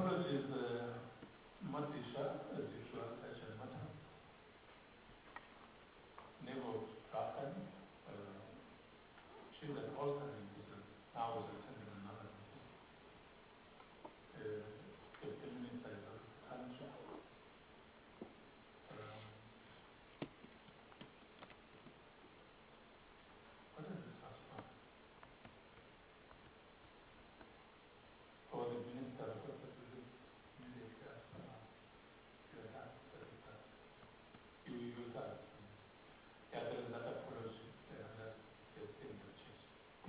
Apologies, Madisha, Zishwa Session Mata, Nebo Drakan, she was at alternate meeting, I was attending another meeting. 15 minutes I got country. What is the first one? For the minister of the immediately after your dad said that you use that. Yeah, there is that apology there that the thing will change.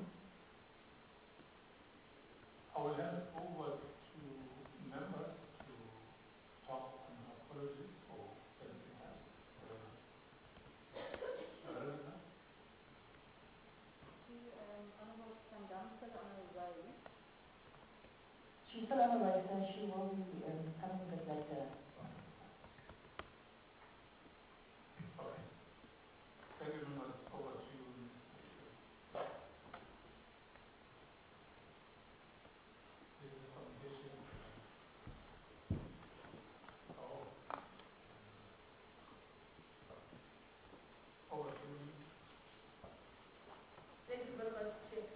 I will hand over to members to talk on apologies or anything else. Relevant. She's still on the way, so she will be coming a bit later. Okay. Thank you very much. Over to you, Mr. This is a communication. Oh. Over to you. Thank you very much, Chair.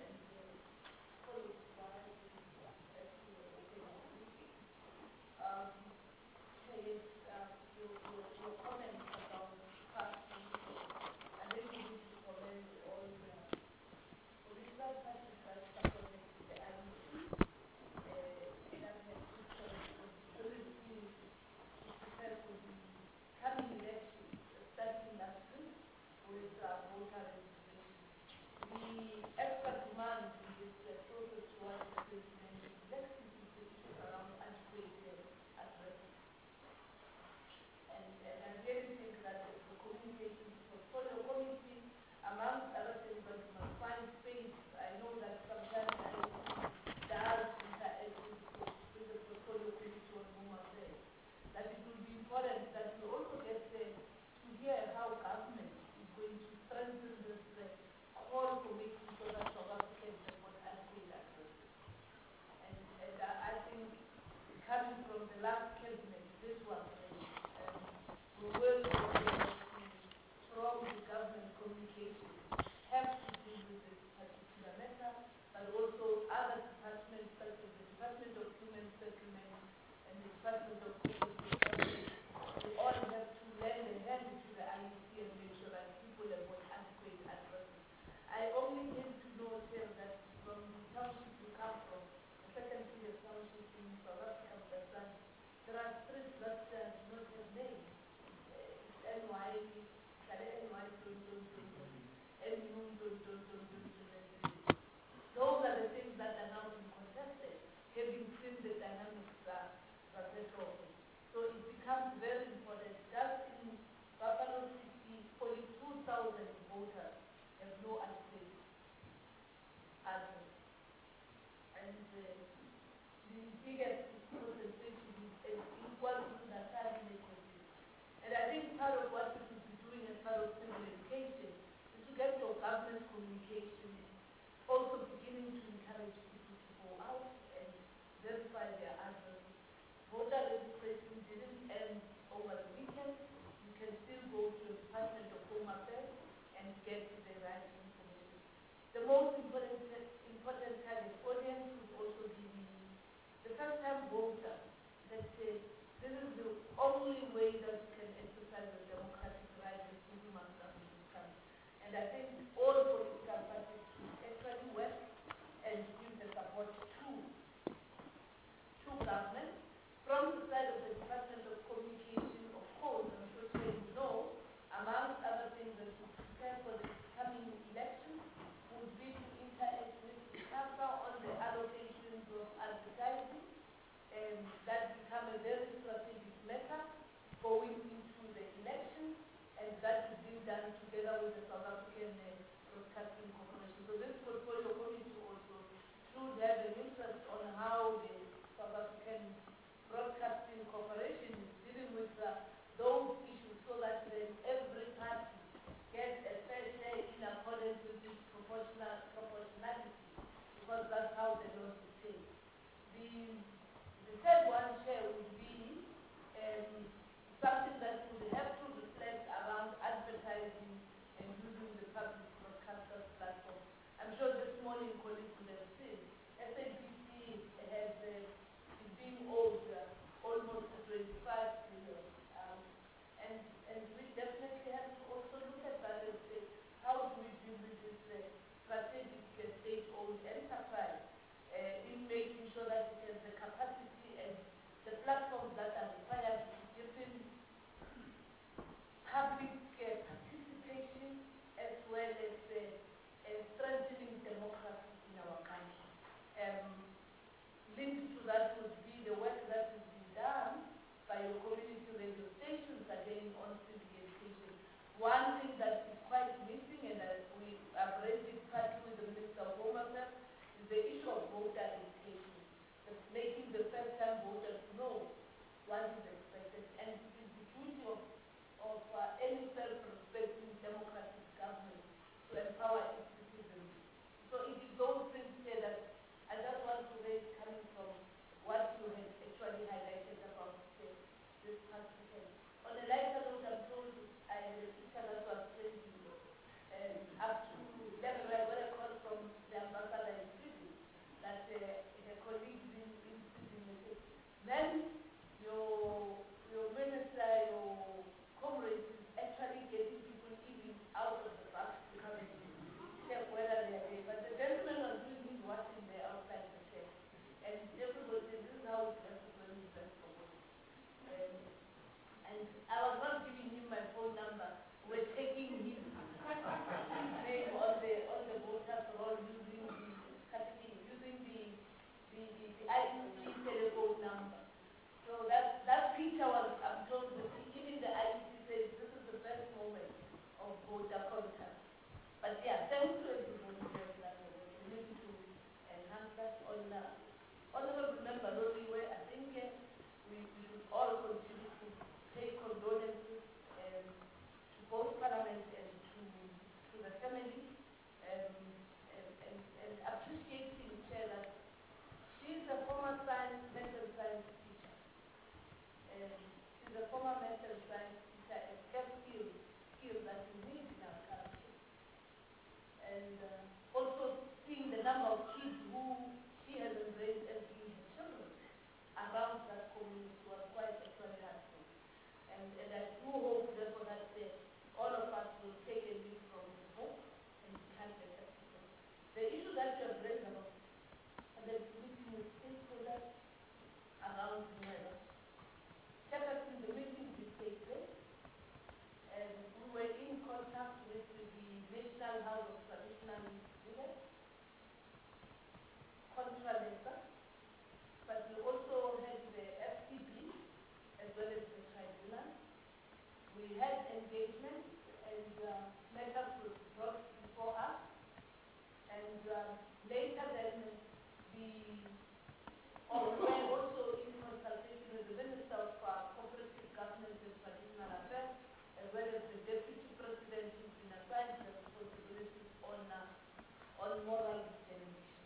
Your comments about fasting, I think we need to commend all the political parties that supported the IEC and that have put responsibility to prepare for the coming elections, starting last week with voter registration. The extra demand in this process was the president elections is the issues around antiquated addresses. And I really think that the communication portfolio committee, amongst other things, but must find space. I know that sometimes I does interact with the portfolio committee on Home Affairs. That it will be important that we also get to hear how government is going to strengthen this call for making sure that South Africans have got adequate access. And I think coming from the last cabinet, this one, we will be able to, from the government communication, have to deal with this particular matter, but also other departments such as the Department of Human Settlement and the Department of Social Security, they all have to lend a hand to the IEC and make sure that people have got adequate addresses. I only came to know here that from the township you come from, the second biggest township in South Africa, there are streets that do not have names. NY, those are the things that are now being contested, having seen the dynamics that they go. So it becomes very important. Just in Buffalo City, 42,000 voters have no address. And the biggest concentration is equal to the time. And I think part of what we should be doing as part of civil education is to get your government communication, also beginning to encourage people to go out and verify their addresses. Voter registration didn't end over the weekend. You can still go to the Department of Home Affairs and get the right information. The most important target audience would also be the first-time voter that says, this is the only way that you can exercise the democratic right and freedom and in this country. And I think all political parties should actually work and give the support to government. From the side of the Department of Communication, of course, I'm sure saying no, amongst other things that to prepare for the coming elections would be to interact with the council on the allocations of advertising. And that become a very strategic matter going would have seen, SABC is being owed almost 25 billion. And we definitely have to also look at that and say, how do we deal with this strategic state-owned enterprise in making sure that it has the capacity and the platforms that are required to deepen public participation as well as strengthening democracy in our country. Linked to that would be the work that is being done by your community radio stations again on civic education. One thing that is quite missing, and we have raised it partly with the Minister of Home Affairs, is the issue of voter education, making the first-time voters know what is expected, and it is the duty of any self-respecting democratic government to empower its citizens. So it is those things here that I just want to raise coming from what you had actually highlighted about this past weekend. On a lighter note, I'm told I had a teacher that was trending up to level where I got a call from the ambassador in Sydney that her colleagues in Sydney said, then your minister, your comrades is actually getting people even out of the bus to come and check whether they are there. But the gentleman was doing his washing there outside the chair. And everybody said, this is how it's done when it's done for work. And I was not giving him my phone number. We're taking his name on the voter's roll using the IEC telephone number. So that picture was, I'm told, even the IEC says this is the best moment of voter contact. But yeah, thanks to everybody that we need to enhance that. Honorable Member Loliwe, I think we should all continue to pay condolences to both Parliament and to the family, and appreciating Chair that she is a former mental science teacher. She's a former mental science teacher and have skills that we need in our country. And also seeing the number of kids who she has embraced as being her children around that community was quite actually helpful. And I do hope therefore that all of us will take a leaf from the book and become better people. The issue that you have raised about the meeting with stakeholders around Zimela. Chairperson, the meeting did take place, and we were in contact with the National House of Traditional Leaders, Contralesa, but we also had the FTB as well as the tribunal. We had engagement and matters were brought before us, and later then we were also in consultation with the Minister of Cooperative Governance and Traditional Affairs, as well as the Deputy President who's been assigned the responsibilities on moral determination.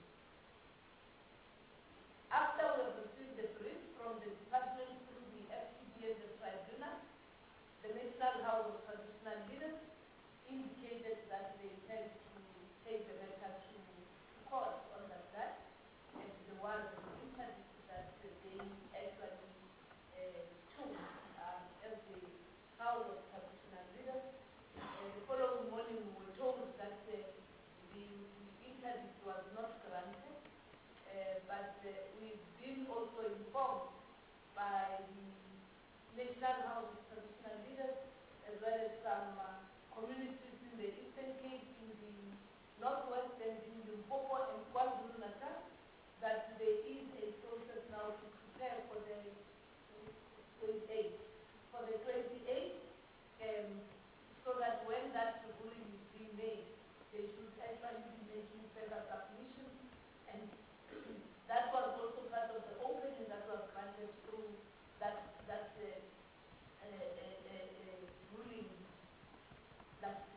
After we have received the brief from the department through the FTB and the tribunal, the National House of Traditional Leaders indicated that they intend to take the matter to court on that side, and there was an interview that they actually took as the House of Traditional Leaders. The following morning we were told that the interview was not granted, but we've been also informed by the National House of Traditional Leaders, as well as some communities in the Eastern Cape, in the Northwest, and in Limpopo and KwaZulu-Natal, that there is a process now to prepare for the 28th. For the 28th, so that when that ruling is being made, they should actually be making further submissions, and that was also part of the opening that was granted through that ruling last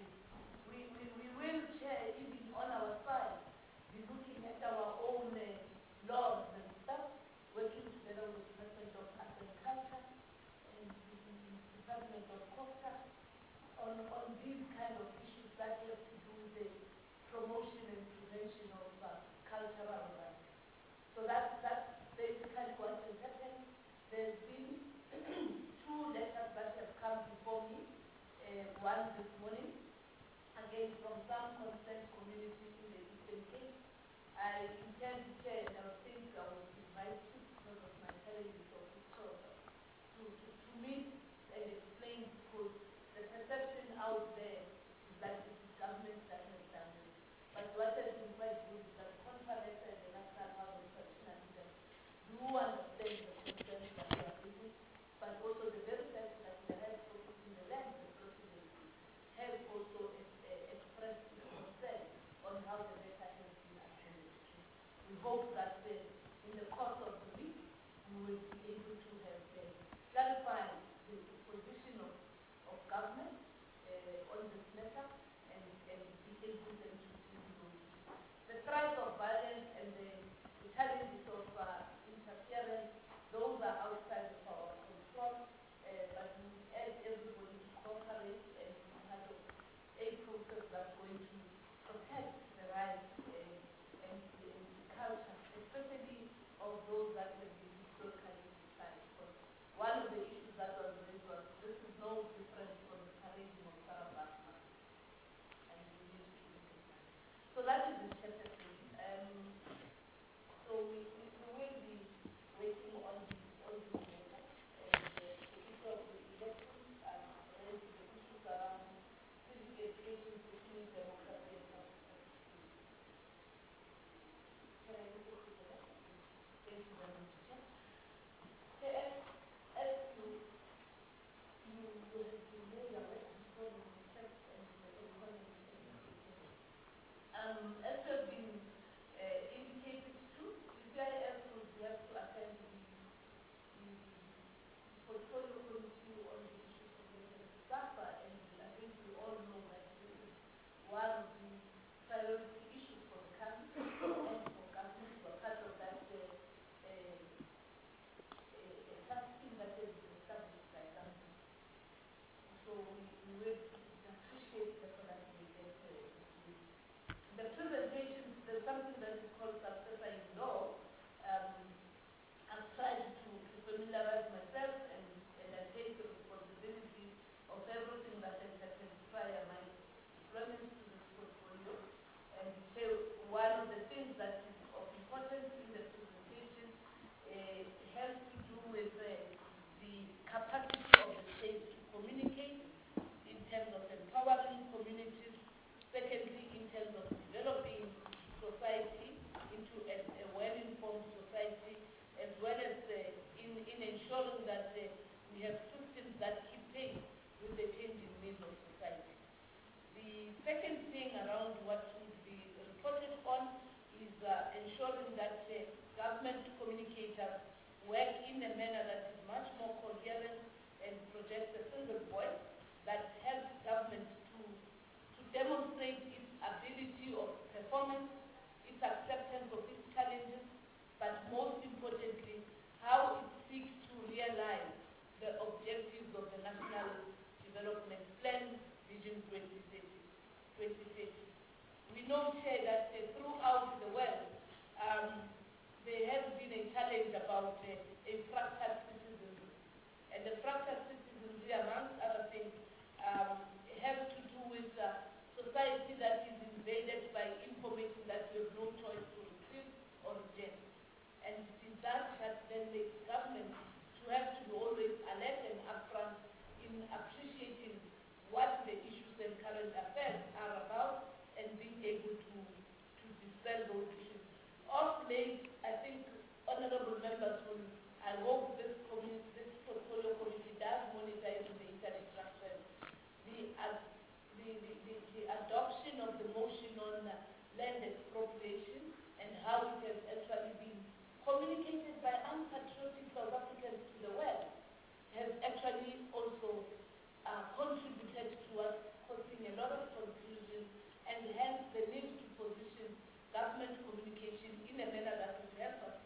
one this morning, again from some concerned communities in the Eastern Cape. I intend to chair, and I think I will invite you because of my challenges of this program to meet and explain, because the perception out there is that it is government that has done this. But what has been quite good is that Conference and the National Housing Professionalism do understand the concerns that we are facing, but also the very fact that the health office in the land, the presidency, has also expressed its concern on how the matter has been attended to. We hope that in the course of the week, we will be able to have clarified the position of government on this matter and be able then to deal with those issues. The threat of violence and the challenges of interference, those are outside of our control, but we urge everybody to cooperate and be part of a process that's going to protect the rights and the culture, especially of those that have been historically defined. Because one of the issues that was raised was this is no different from the parading of Sarabasma, and we need to look at that. So that is the chapter 3. So we will be working on this matter, and the issue of the elections and raising the issues around civic education, security, democracy, and participation. Can I move on to the next? Thank you very much, Chair. Okay, as you have been made aware, I'm sure you will check and the economy as you have been indicated to, CCIS will have to attend the portfolio committee on the issues related to SAFA, and I think we all know that this is one of the priority issues for the country and for government. We're part of that task team that has been established by government. So we will appreciate the fact that we get the presentations. There's something that we call successor in law. I've tried to familiarize myself and I take the responsibility of everything that has happened prior my deployment to this portfolio. And so one of the things that is of importance in the presentation has to do with the capacity of the state to communicate in terms of empowering communities. Secondly, in terms of developing society into a well-informed society, as well as in ensuring that we have systems that keep pace with the changing needs of society. The second thing around what would be reported on is ensuring that government communicators work in a manner that is much more coherent and projects a single voice that helps government to demonstrate its ability of performance, its acceptance of its challenges, but most importantly, how it seeks to realize the objectives of the National Development Plan, Vision 2030. We know, Chair, that throughout the world, there has been a challenge about a fractured citizenry. And the fractured citizenry, amongst other things, has to do with society that is invaded by information that you have no choice to receive or reject. And it is that then makes government to have to be always alert and upfront in appreciating what the issues and current affairs are about and being able to dispel those issues. Of late, I think honorable members will, I hope this portfolio committee does monitor the internet structure. The adoption of the motion on land expropriation and how it has actually been communicated by unpatriotic South Africans to the West has actually also contributed towards causing a lot of confusion, and hence the need to position government communication in a manner that would help us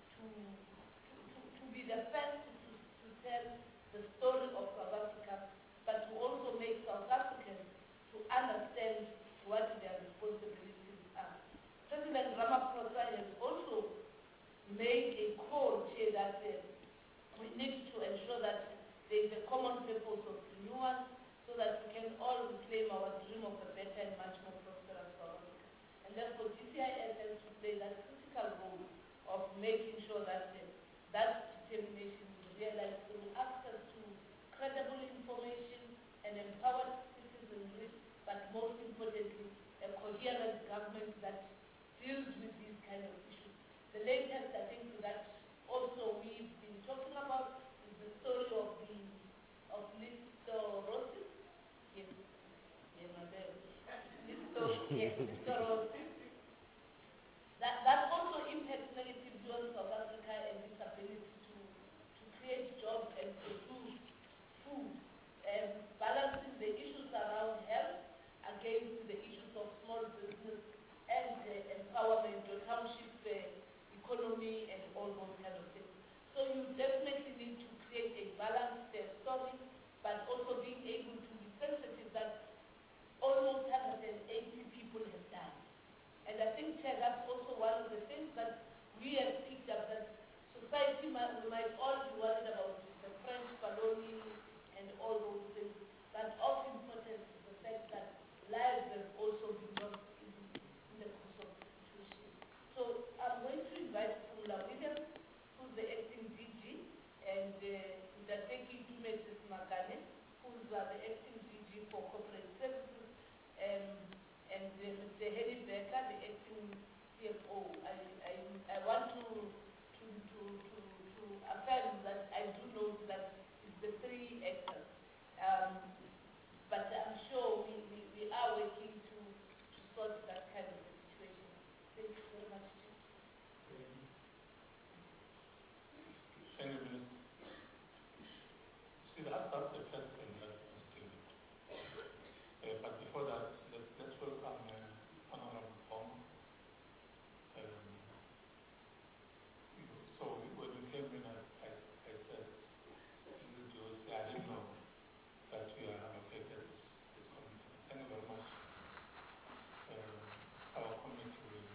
to be the first to tell the story of South Africa, but to also make South Africans to understand what their responsibilities are. President Ramaphosa has also made a call, Chair, that we need to ensure that there is a common purpose of renewal, so so that we can all reclaim our dream of a better and much more prosperous South Africa. And therefore, GCIS has to play that critical role of making sure that that determination is realized through access to credible information and empowered citizenry, but most importantly, a coherent government that deals with these kind of issues. The latest, I think, that also we've been talking about is the story of listeriosis. Yes, yes, listeriosis. That also impacts negatively on South Africa and its ability to create jobs and produce food, balancing the issues around health against the issues of small business and empowerment, the township economy and all those kind of things. So you definitely need to create a balanced story, but also being able to be sensitive that almost 180 people have died. And I think, Chair, that's also one of the things that we have picked up, that society we might all be worried about the French colony and all those things, but of importance is the fact that lives have also been lost in the course of the situation. So I'm going to invite Phumla Williams, who's the acting DG, and Mr. Tumesis Makane, who's the acting DG for corporate services, and Mr. Henry Becker, the acting CFO. I want to affirm that I do know that it's the three actors. But I'm sure we are working to sort that kind of a situation. Thank you very much. Thank you, Minister. See, that's the first thing that was given. But before that, let's welcome Honorable Bong. So when you came in, I said, I didn't know that you are allocated this committee. Thank you very much. Our committee will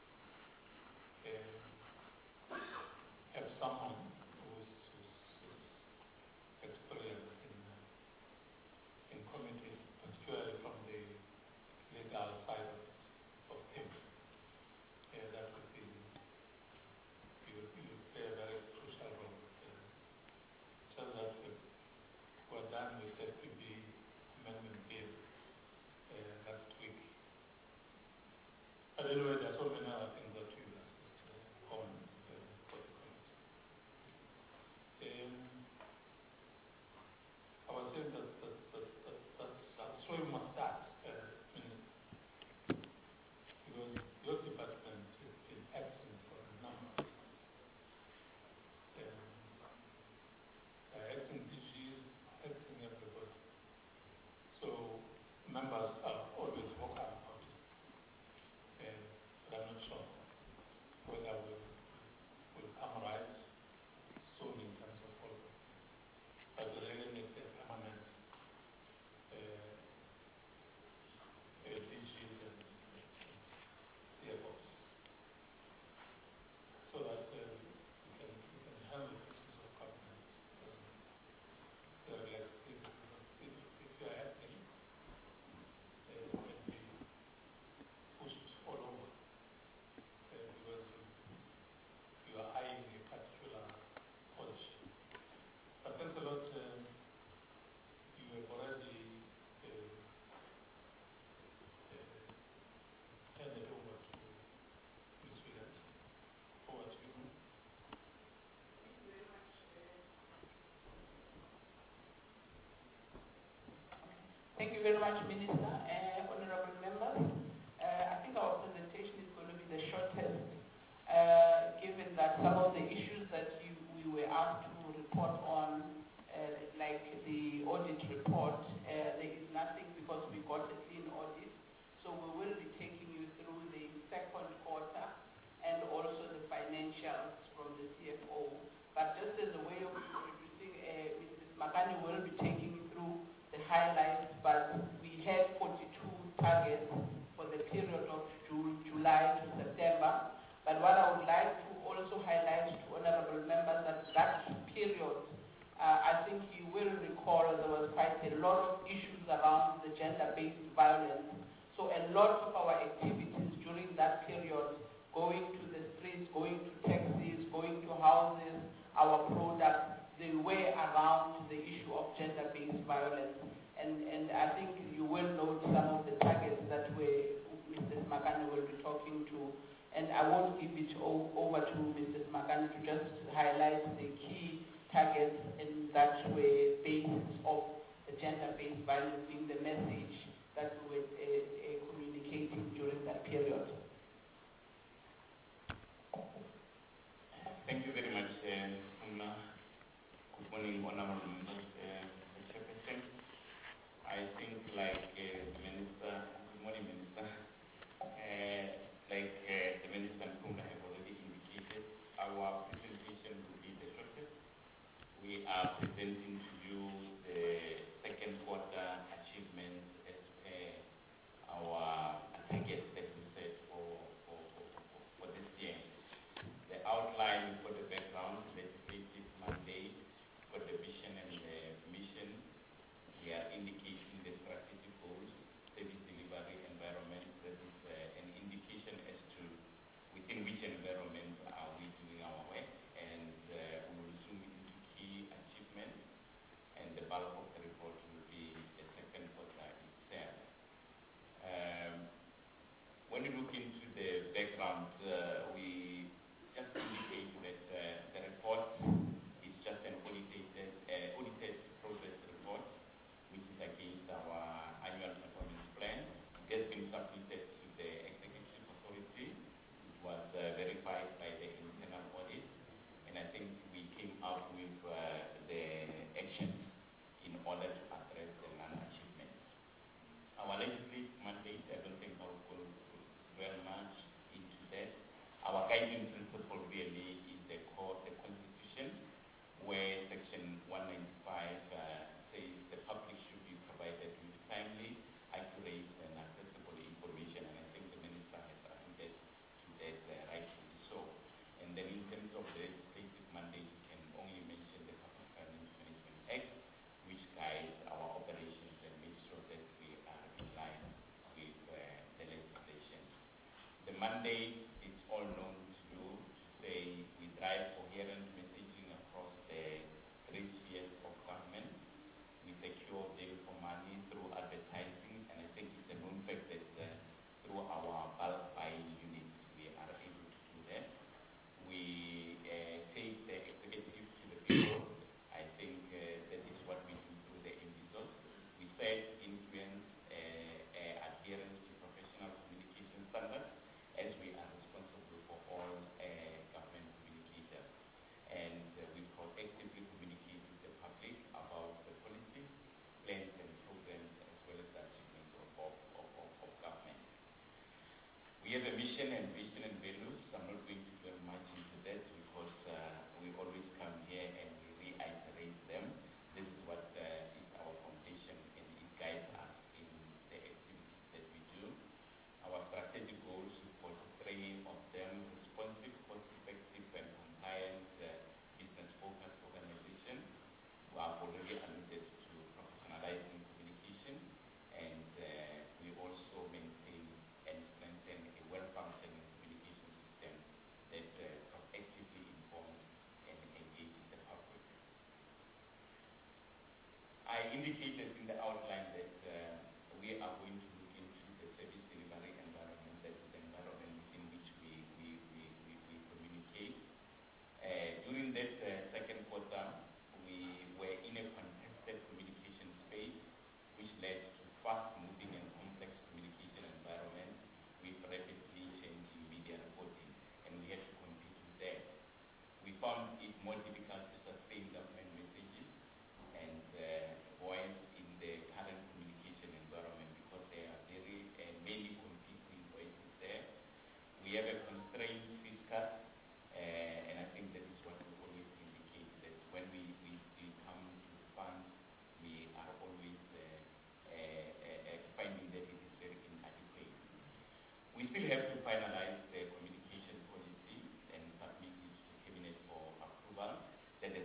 have someone who's experienced in committees, particularly from the legal side of things. That would be, you play a very crucial role. Just that we're done with FPB amendment bill last week. But anyway, there are so many other things that we assist on for the committee. I was saying that's where we must start, Minister, because your department has been absent for a number of years. Acting DGs, acting everybody. So members are always vocal about it. But I'm not sure whether we'll come right soon in terms of all those things. But we really need a permanent DGs and CFOs so that we can handle the issues of government relaxedly. Because if you are acting, it can be pushed all over because you are eyeing a particular position. But thanks a lot. You have already handed over to Ms. Williams. Over to you. Thank you very much, Minister. Honorable members, I think our presentation is going to be the shortest, given that some of the issues that we were asked to report on, like the audit report, there is nothing because we got a clean audit. So we will be taking you through the second quarter and also the financials from the CFO. But just as a way of introducing, Mrs. Makane will be taking you through the highlights, but we had 42 targets for the period of July to September. But what I would like to also highlight to honorable members that period, I think think you will recall there was quite a lot of issues around the gender-based violence. So a lot of our activities during that period, going to the streets, going to taxis, going to houses, our products, they were around the issue of gender-based violence. And I think you will note some of the targets that Mr. Makane will be talking to. And I won't give it over to Mr. Makane to just highlight the key targets and that were basis of the gender-based violence being the message that we were communicating during that period. Thank you very much, Umma. Good morning, honorable members, Mr. Chairperson. I think, like the Minister, good morning, Minister. The Minister and Umma have already indicated, our presentation will be the shortest. We are presenting to you the second quarter achievements as per our targets that we set for this year. The outline for the background, legislative mandate, for the vision and the mission. We are indicating the strategic goals, service delivery environment. That is an indication as to within which environment are we doing our work, and we will zoom into key achievements, and the bulk of the report will be the second quarter itself. When you look into the background, we just indicate that the report is just an audited progress report, which is against our annual performance plan. It has been submitted to the executive authority. It was verified by the internal audit, and I think we came out with the actions in order to address the non-achievements. Our legislative mandate, I don't think I will go very much into that. Our guiding principle really is the Constitution, where Section 195 says the public should be provided with timely, accurate, and accessible information, and I think the Minister has alluded to that rightfully so. And then in terms of the legislative mandate, you can only mention the Public Finance Management Act, which guides our operations and makes sure that we are in line with the legislation. The mandate is all known to you, to say we drive coherent messaging across the three spheres of government. We secure value for money through advertising, and I think it's a known fact that through our bulk buying units we are able to do that. We take the executive to the people. I think that is what we do through the MPSOs. We set influence, adherence to professional communication standards, as we are responsible for all government communicators. And we proactively communicate with the public about the policies, plans and programs, as well as the achievements of government. We have a mission and vision and values. I'm not going to dwell much into that because we always come here and we reiterate them. This is what is our foundation, and it guides us in the activities that we do. Our strategic goals, we've got three of them: responsive, cost-effective, and compliant business-focused organization. We have already alluded to professionalizing communication, and we also maintain and strengthen a well-functioning communication system that proactively informs and engages the public. I indicated in the outline that we are going to look into the service delivery environment, that is the environment in which we communicate. During that second quarter, we were in a contested communication space, which led to fast-moving and complex communication environment with rapidly changing media reporting, and we had to compete with that. We found it more difficult to sustain government messages and voice in the current communication environment because there are very many competing voices there. We have a constrained fiscal, and I think that is what we always indicate, that when we come to funds, we are always finding that it is very inadequate. We still have to finalize the communication policy and submit it to Cabinet for approval. That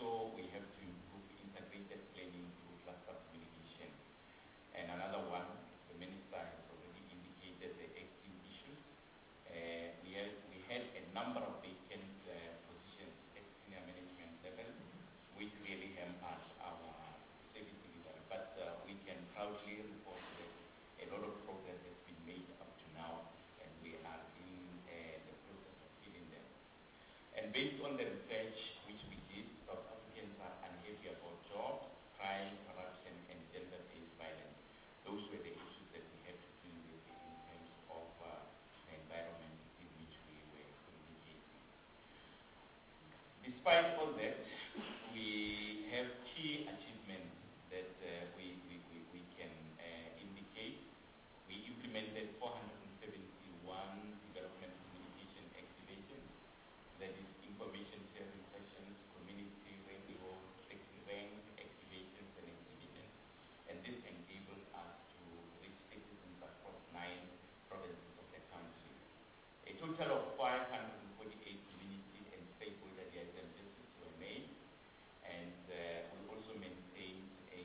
also, we have to improve integrated planning through cluster communication. And another one, the minister has already indicated the acting issues. We had a number of vacant positions at senior management level, which really hampered our service delivery. But we can proudly report that a lot of progress has been made up to now, and we are in the process of filling them. And based on the research which we did, South Africans are unhappy about jobs, crime, corruption, and gender-based violence. Those were the issues that we had to deal with in terms of the environment in which we were communicating. Despite all that, we have key achievements that we can indicate. We implemented 471 development communication activations, that is information sharing sessions, community radio, rank activations and exhibitions. And this enabled us to reach citizens across 9 provinces of the country. A total of 548 community and stakeholder liaison visits were made, and we also maintained a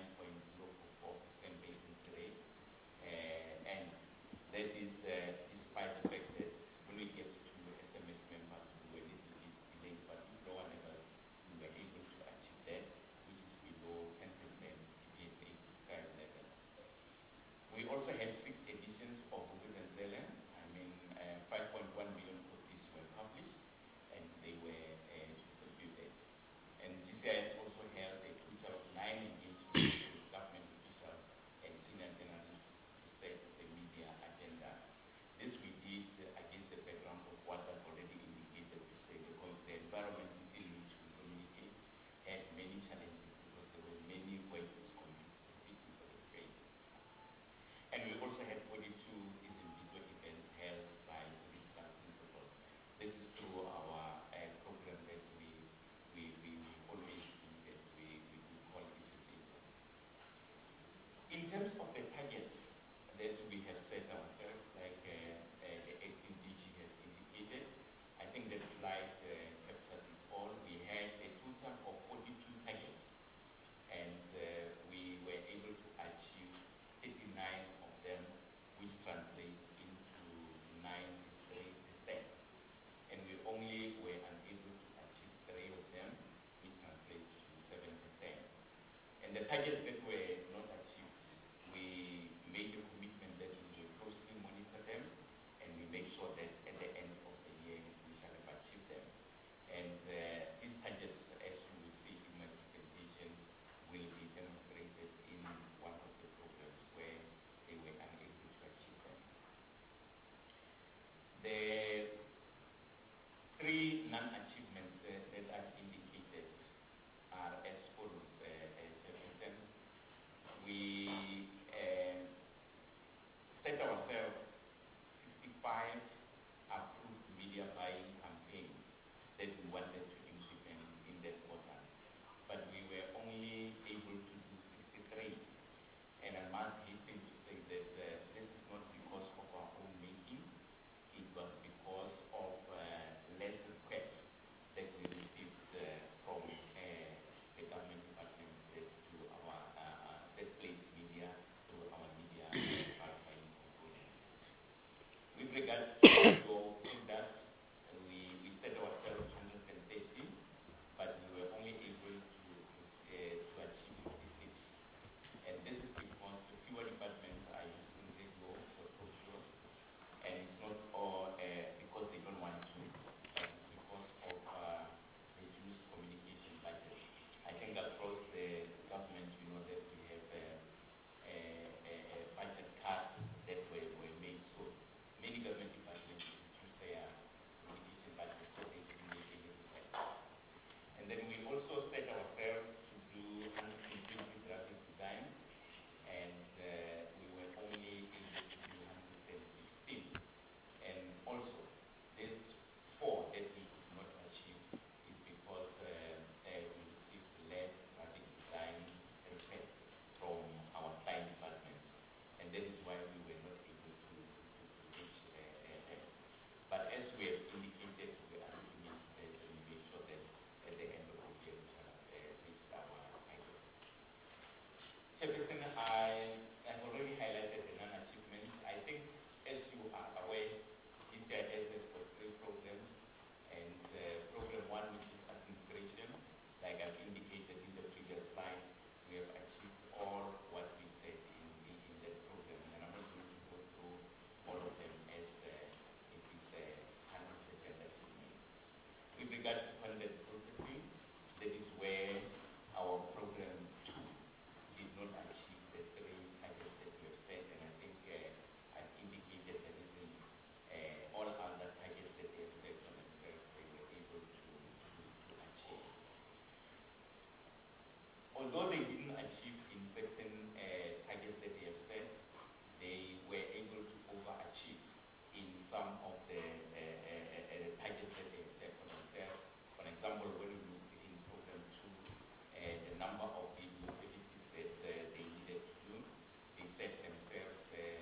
9.04% vacancy rate, and that is despite the fact that when we get to SMS members, we were a little bit delayed, but in lower levels, we were able to achieve that, which is below 10% PPSA prescribed level. We also had 6 editions of Vuk'uzenzele. I mean, 5.1 million copies were published, and they were distributed. And GCIS also held a total of 9 engagements with government officials and senior journalists to set the media agenda. This we did against the background of what I've already indicated, to say the environment in which we communicate had many challenges because there were many voices competing for the space. And we also had 42 individual events held by political principles. This is through our program that we always do, that we call Isipisa. In terms of the targets that we have set ourselves, like the acting DG has indicated, I think that slide captures it all. We had a total of 42 targets, and we were able to achieve 39 of them, which translates into 93%. And we only were unable to achieve 3 of them, which translates to 7%. And the targets that were not achieved, we made a commitment that we will closely monitor them, and we make sure that at the end of the year we shall have achieved them. And these targets, as you will see in my presentation, will be demonstrated in one of the programs where they were unable to achieve them. The 3 non-achievements that I've indicated are as follows. We set ourselves 65 approved media buying campaigns that we wanted to implement in that quarter, but we were only able to do 63. And I must hasten to say that this is not because of our own making, it was because of less requests that we received from the government department that do our that place media through our media buying component. With regards to your products, we set ourselves 130, but we were only able to achieve 56. And this is because the fewer departments are using radio for talk shows, and it's not all because they don't want to, but it's because of reduced communication budget. I think across the government, you know that we have budget cuts that were made, so many government departments targets that they set for themselves. For example, when we look in program 2, the number of feasibilities that they needed to do, they set themselves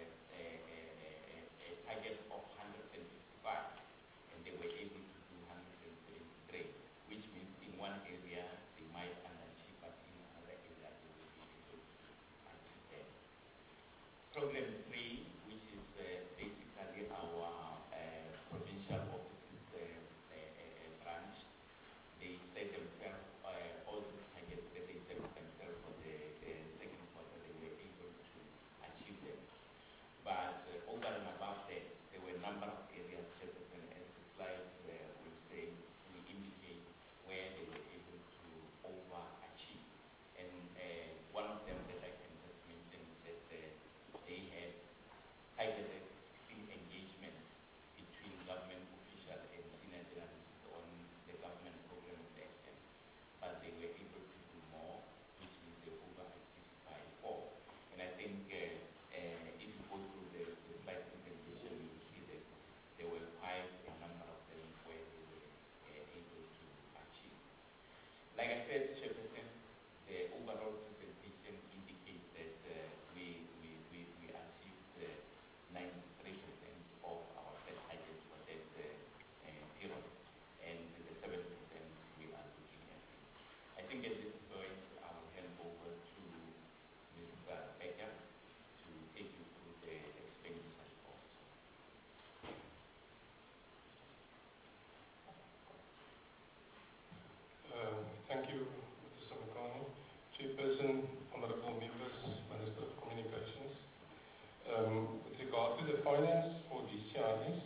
a target of 155, and they were able to do 173, which means in one area they might underachieve, but in another area they will be able to achieve that. Program 3, which is basically our provincial offices branch, they set themselves all the targets that they set themselves for the second quarter, they were able to achieve them. But over and above that, there were a number of areas, Jefferson, as the slides will say, will indicate where they were able to overachieve. And one of them that I can just mention is that they had targeted 16 engagements between government officials and senior journalists on the government program of action. But they were able to do more, which means they overachieved by 4. And I think if you go through the slide presentation, you will see that there were quite a number of them where they were able to achieve. Like I said, Chairperson, the overall presentation indicates that we achieved 93% of our set targets for that period, and the 7% we are looking at. I think at this point I will hand over to Mr. Becker to take you through the expenditure report. Thank you, Mr. Samukani. Chairperson, honorable members, Minister of Communications. With regard to the finance for GCIS,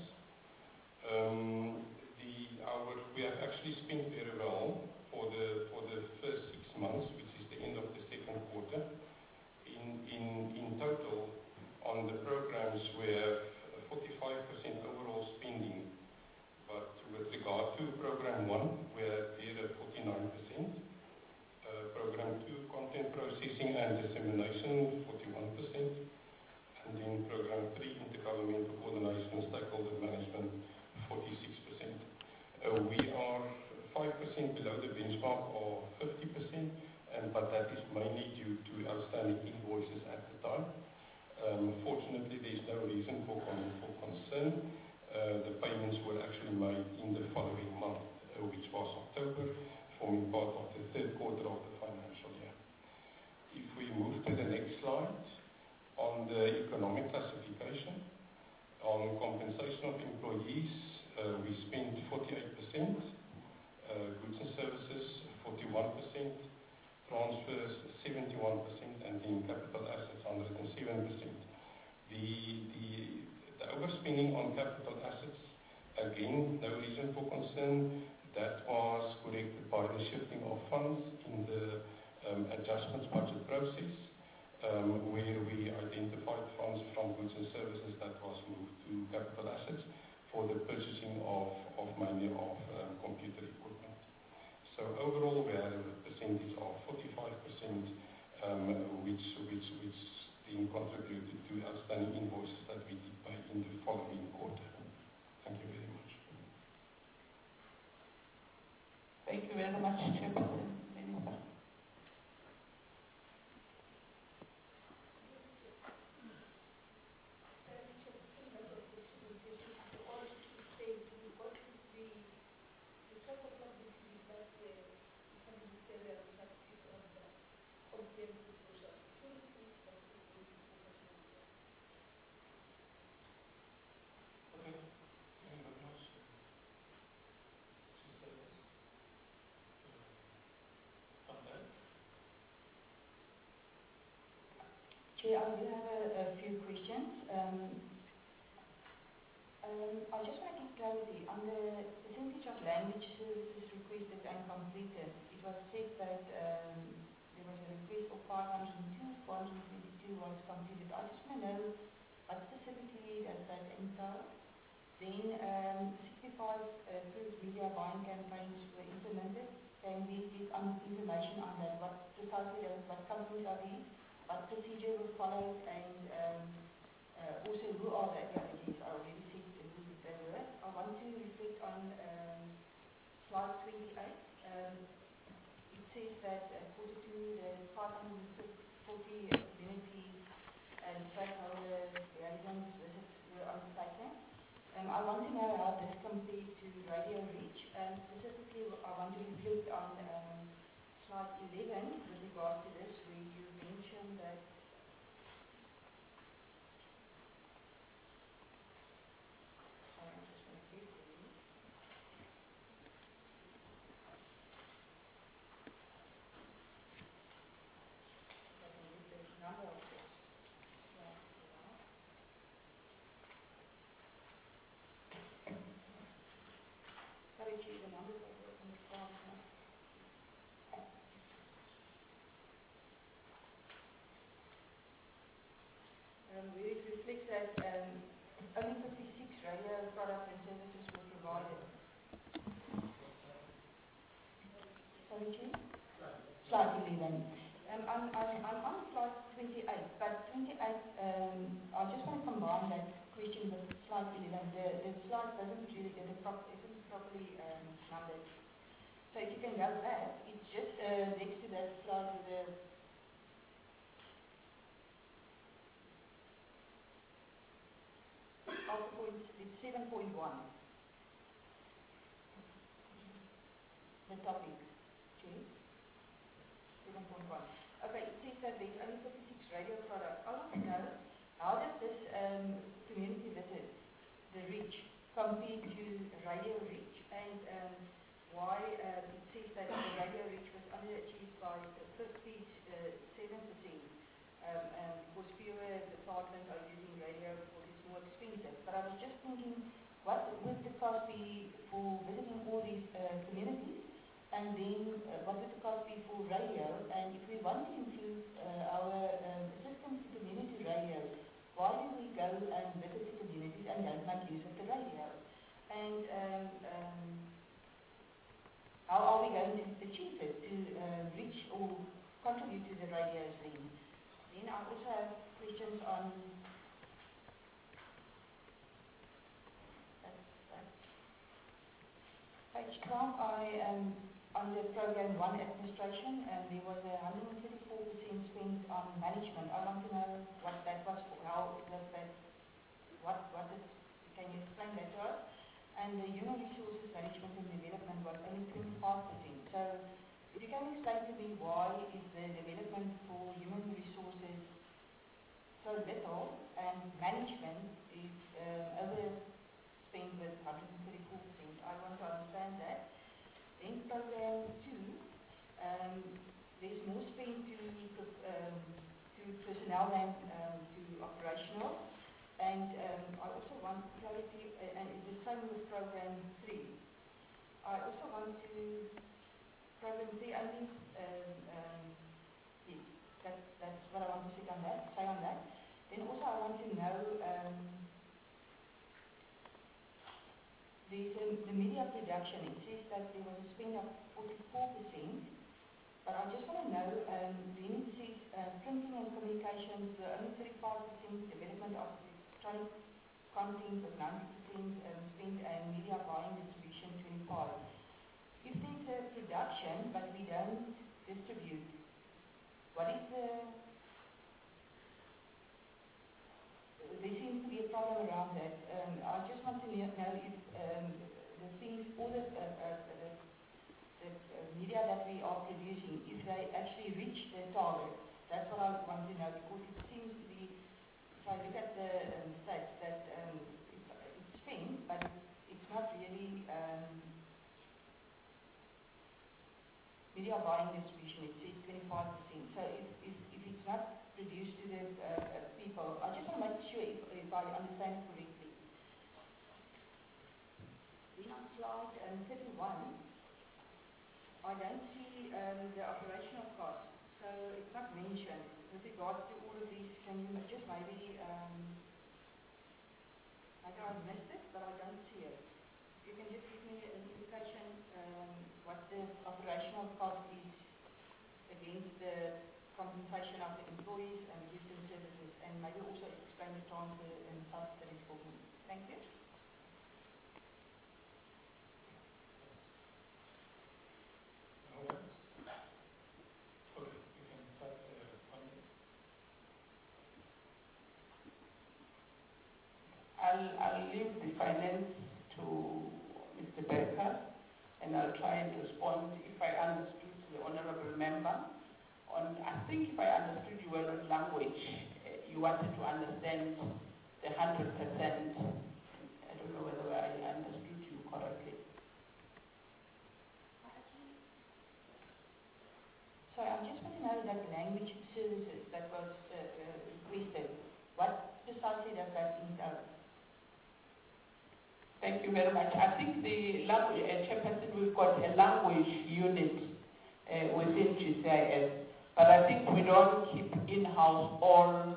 we have actually spent very well for the first 6 months, which is the end of the second quarter. In total, on the programs, we have 45% overall spending, but with regard to program 1, we have there 49%. Program 2, content processing and dissemination, 41%. And then program 3, intergovernmental coordination and stakeholder management, 46%. We are 5% below the benchmark of 50%, but that is mainly due to outstanding invoices at the time. Fortunately, there is no reason for concern. The payments were actually made in the following month, which was October, forming part of the third quarter of the financial year. If we move to the next slide, on the economic classification, on compensation of employees, we spent 48%, goods and services 41%, transfers 71%, and in capital assets 107%. The overspending on capital assets, again, no reason for concern. That was corrected by the shifting of funds in the adjustments budget process, where we identified funds from goods and services that was moved to capital assets for the purchasing of mainly of computer equipment. So overall, we had a percentage of 45%, which then contributed to outstanding invoices that we did pay in the following quarter. Thank you very much. Thank you very much, Chairperson. Minister. Chair, I do have a few questions. I just want to get clarity on the percentage of language services requested and completed. It was said that there was a request of 502, 422 was completed. I just want to know what specifically does that entail. Then 65 approved media buying campaigns were implemented. Can we get information on that? What precisely what companies are these? What procedure was followed, and also who are the agencies? I already said who they were. I it says that according to the 540 community and stakeholder liaisons visits were undertaken. I want to know how this compared to Radio Reach, and specifically I want to reflect on slide 11 with regard to this, where you mentioned that sorry, I'm just going to read for you. I can read the number of this. Sorry, Chief, the numbers are working fast now. Where it reflects that only 56 radio products and services were provided. Sorry, Chief? Slide 11. I'm on slide 28, but 28, I just want to combine that question with slide 11. The slide doesn't really, isn't properly numbered. So if you can go back, it's just next to that slide with the alpha points, it's 7.1. The topic, Chief. 7.1. Okay, it says that there's only 56 radio products. I want to know, how does this community visit, the reach, compare to Radio Reach, and why it says that the Radio Reach was underachieved by 57%, because fewer departments are using radio because it's more expensive. But I was just thinking, what would the cost be for visiting all these communities? And then what would the cost be for radio? And if we want to include our assistance to community radio, why do we go and visit the communities and don't make use of the radio? And how are we going to achieve it, to reach or contribute to the radio's then? Then I also have questions on page 12. I am on the program 1 administration, and there was 134% spent on management. I want to know what that was for, how was that, what is, can you explain that to us? And the human resources management and development was only 25%. So if you can explain to me why is the development for human resources so little and management is overspent with 134%. I want to understand that. In program 2, there's more spent to personnel than to operational. And I also want clarity, and it's the same with program 3. I also want to, program 3 only, yes, that's what I want to say on that. Then also I want to know, there's the media production. It says that there was a spend of 44%, but I just want to know, then it says printing and communications were only 35%, development of electronic content was 90% spent, and media buying distribution 25%. If there's a production, but we don't distribute, what is the, there seems to be a problem around that. I just want to know if the things, all the media that we are producing, if they actually reach the target. That's what I want to know, because it seems to be, if I look at the stats, that it's spent, but it's not really media buying distribution. It says 25%. So if it's not produced to the people, I just want to make sure if I understand it correctly. Then on slide 31, I don't see the operational costs, so it's not mentioned. With regards to all of these, can you just maybe, maybe I missed it, but I don't see it. If you can just give me an indication what the operational cost is against the compensation of the employees and goods and services, and maybe also explain the transfer and subsidies for me. Thank you. I'll leave the finance to Mr. Becker, and I'll try and respond if I understood the honorable member. I think if I understood you well on language, you wanted to understand the 100%. I don't know whether I understood you correctly. Sorry, I just want to know that language services that was requested. What precisely does that entail? Thank you very much. I think the language, Chairperson, we've got a language unit within GCIS, but I think we don't keep in-house all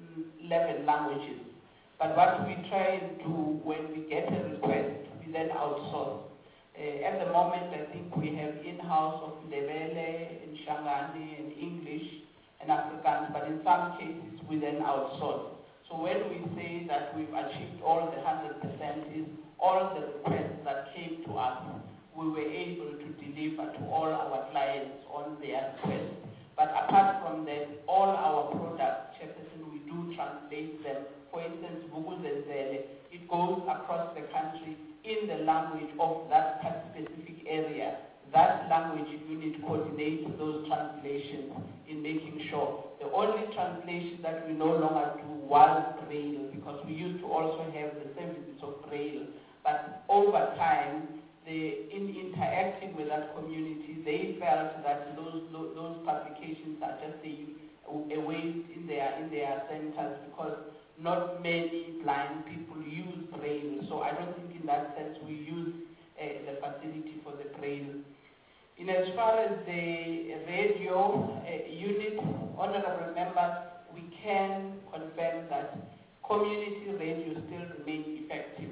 11 languages. But what we try and do when we get a request, we then outsource. At the moment, I think we have in-house of Ndebele, and Shangani, and English, and Afrikaans, but in some cases we then outsource. So when we say that we've achieved all the 100%, is all the requests that came to us, we were able to deliver to all our clients on their requests. But apart from that, all our products, Chairperson, we do translate them. For instance, Vukuzenzele, it goes across the country in the language of that specific area. That language unit coordinates those translations in making sure. The only translation that we no longer do was Braille, because we used to also have the services of Braille. But over time, in interacting with that community, they felt that those publications are just a waste in their centers, because not many blind people use Braille. So I don't think in that sense we use the facility for the Braille. In as far as the radio unit, honorable members, we can confirm that community radio still remains effective.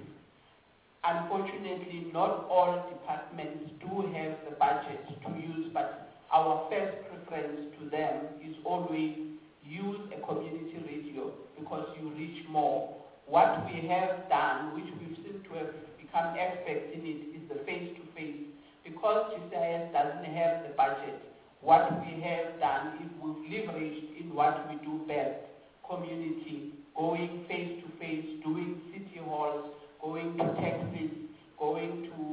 Unfortunately, not all departments do have the budget to use, but our first preference to them is always use a community radio because you reach more. What we have done, which we seem to have become experts in it, is the face-to-face. Because GCIS doesn't have the budget, what we have done is we've leveraged in what we do best, community, going face-to-face, doing city halls, going to taxis, going to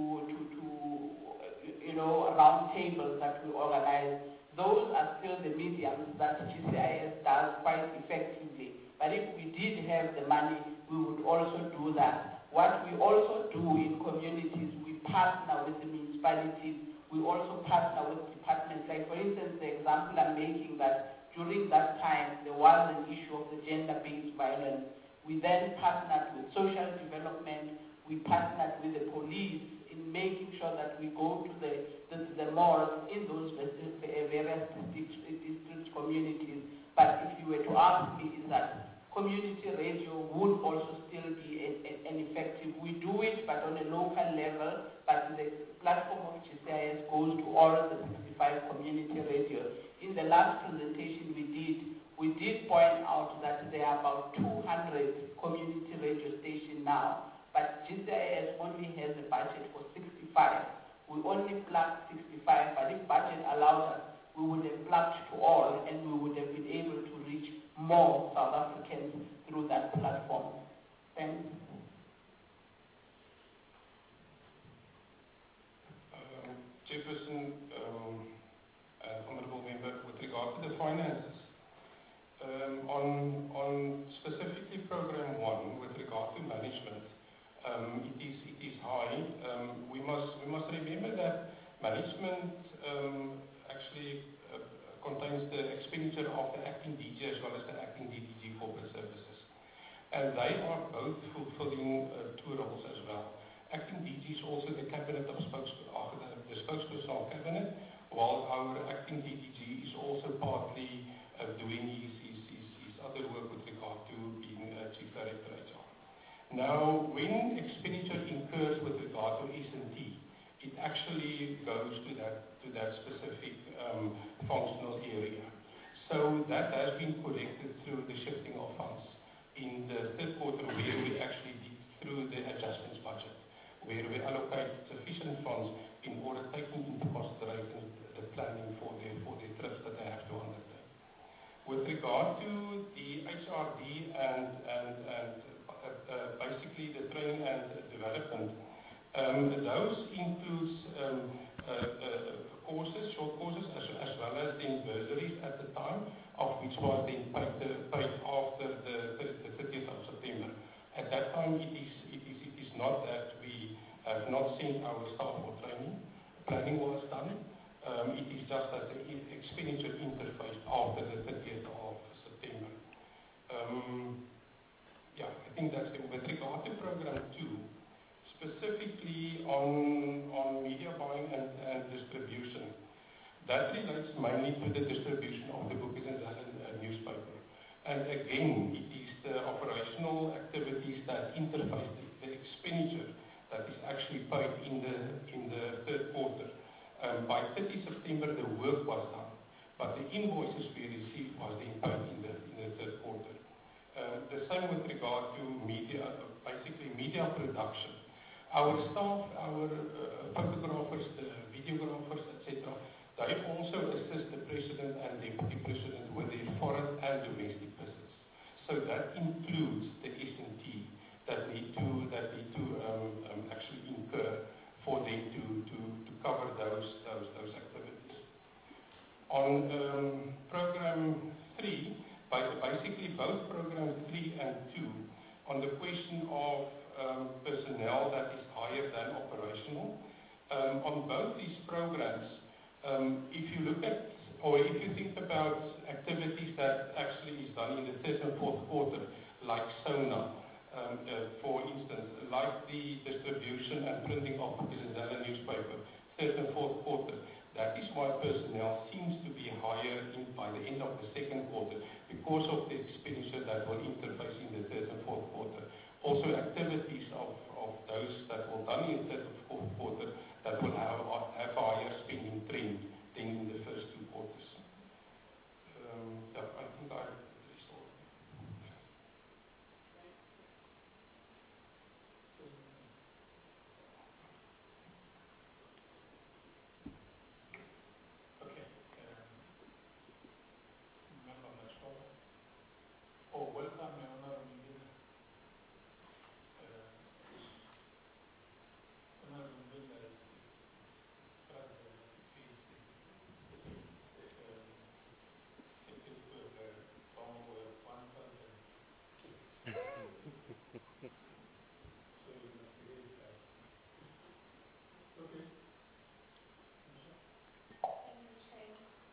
round tables that we organize. Those are still the mediums that GCIS does quite effectively. But if we did have the money, we would also do that. What we also do in communities, we partner with the municipalities. We also partner with departments. Like, for instance, the example I'm making, that during that time, there was an issue of the gender-based violence. We then partnered with social development. We partnered with the police in making sure that we go to the malls in those various district communities. But if you were to ask me, is that community radio would also still be an effective. We do it, but on a local level, but the platform of GCIS goes to all the 65 community radios. In the last presentation we did point out that there are about 200 community radio stations now, but GCIS only has a budget for 65. We only plugged 65, but if budget allowed us, we would have plugged to all, and we would have been able to reach more South Africans through that platform. Thanks. Chairperson and honourable member, with regard to the finances, on specifically program 1, with regard to management, it is high. We must remember that management actually contains the expenditure of the acting DG as well as the acting DDG corporate services. And they are both fulfilling two roles as well. Acting DG is also the cabinet of the spokesperson of cabinet, while our acting DDG is also partly doing his other work with regard to being Chief Director HR. Now, when expenditure incurs with regard to S&T, it actually goes to that specific functional area. So that has been corrected through the shifting of funds in the third quarter, where we actually did through the adjustments budget, where we allocate sufficient funds in order taking into consideration the planning for the trips that they have to undertake. With regard to the HRD and basically the training and development. Those includes courses, short courses, as well as the bursaries at the time, of which was then paid after the 30th of September. At that time, it is not that we have not sent our staff for training. Planning was done. It is just that the expenditure interfaced after the 30th of September. Yeah, I think that's it. With regard to program 2, specifically on media buying and distribution, that relates mainly to the distribution of the Vuk'uzenzele newspaper. And again, it is the operational activities that interface the expenditure that is actually paid in the third quarter. By 30 September, the work was done, but the invoices we received was then paid in the third quarter. The same with regard to media, basically media production. Our staff, our photographers, the videographers, etc., they also assist the president and deputy president with their foreign and domestic visits. So that includes the S&T that need to actually incur for them to cover those activities. On program 3, basically both program 3 and 2, on the question of personnel that is higher than operational. On both these programs, if you look at, or if you think about activities that actually is done in the third and fourth quarter, like SONA, for instance, like the distribution and printing of Vuk'uzenzele newspaper, third and fourth quarter, that is why personnel seems to be higher by the end of the second quarter, because of the expenditure that will interface in the third and fourth quarter. Also activities of those that will done in the third and fourth quarter that will have a higher spending trend than in the first two quarters. Yeah, I think I addressed all. Okay. Member Mashkola. Oh, welcome, Honorable Mbila. Honorable Mbila is president of the PhD. It is with the power of 1,000. So you must behave that. Okay. Thank you, Chair.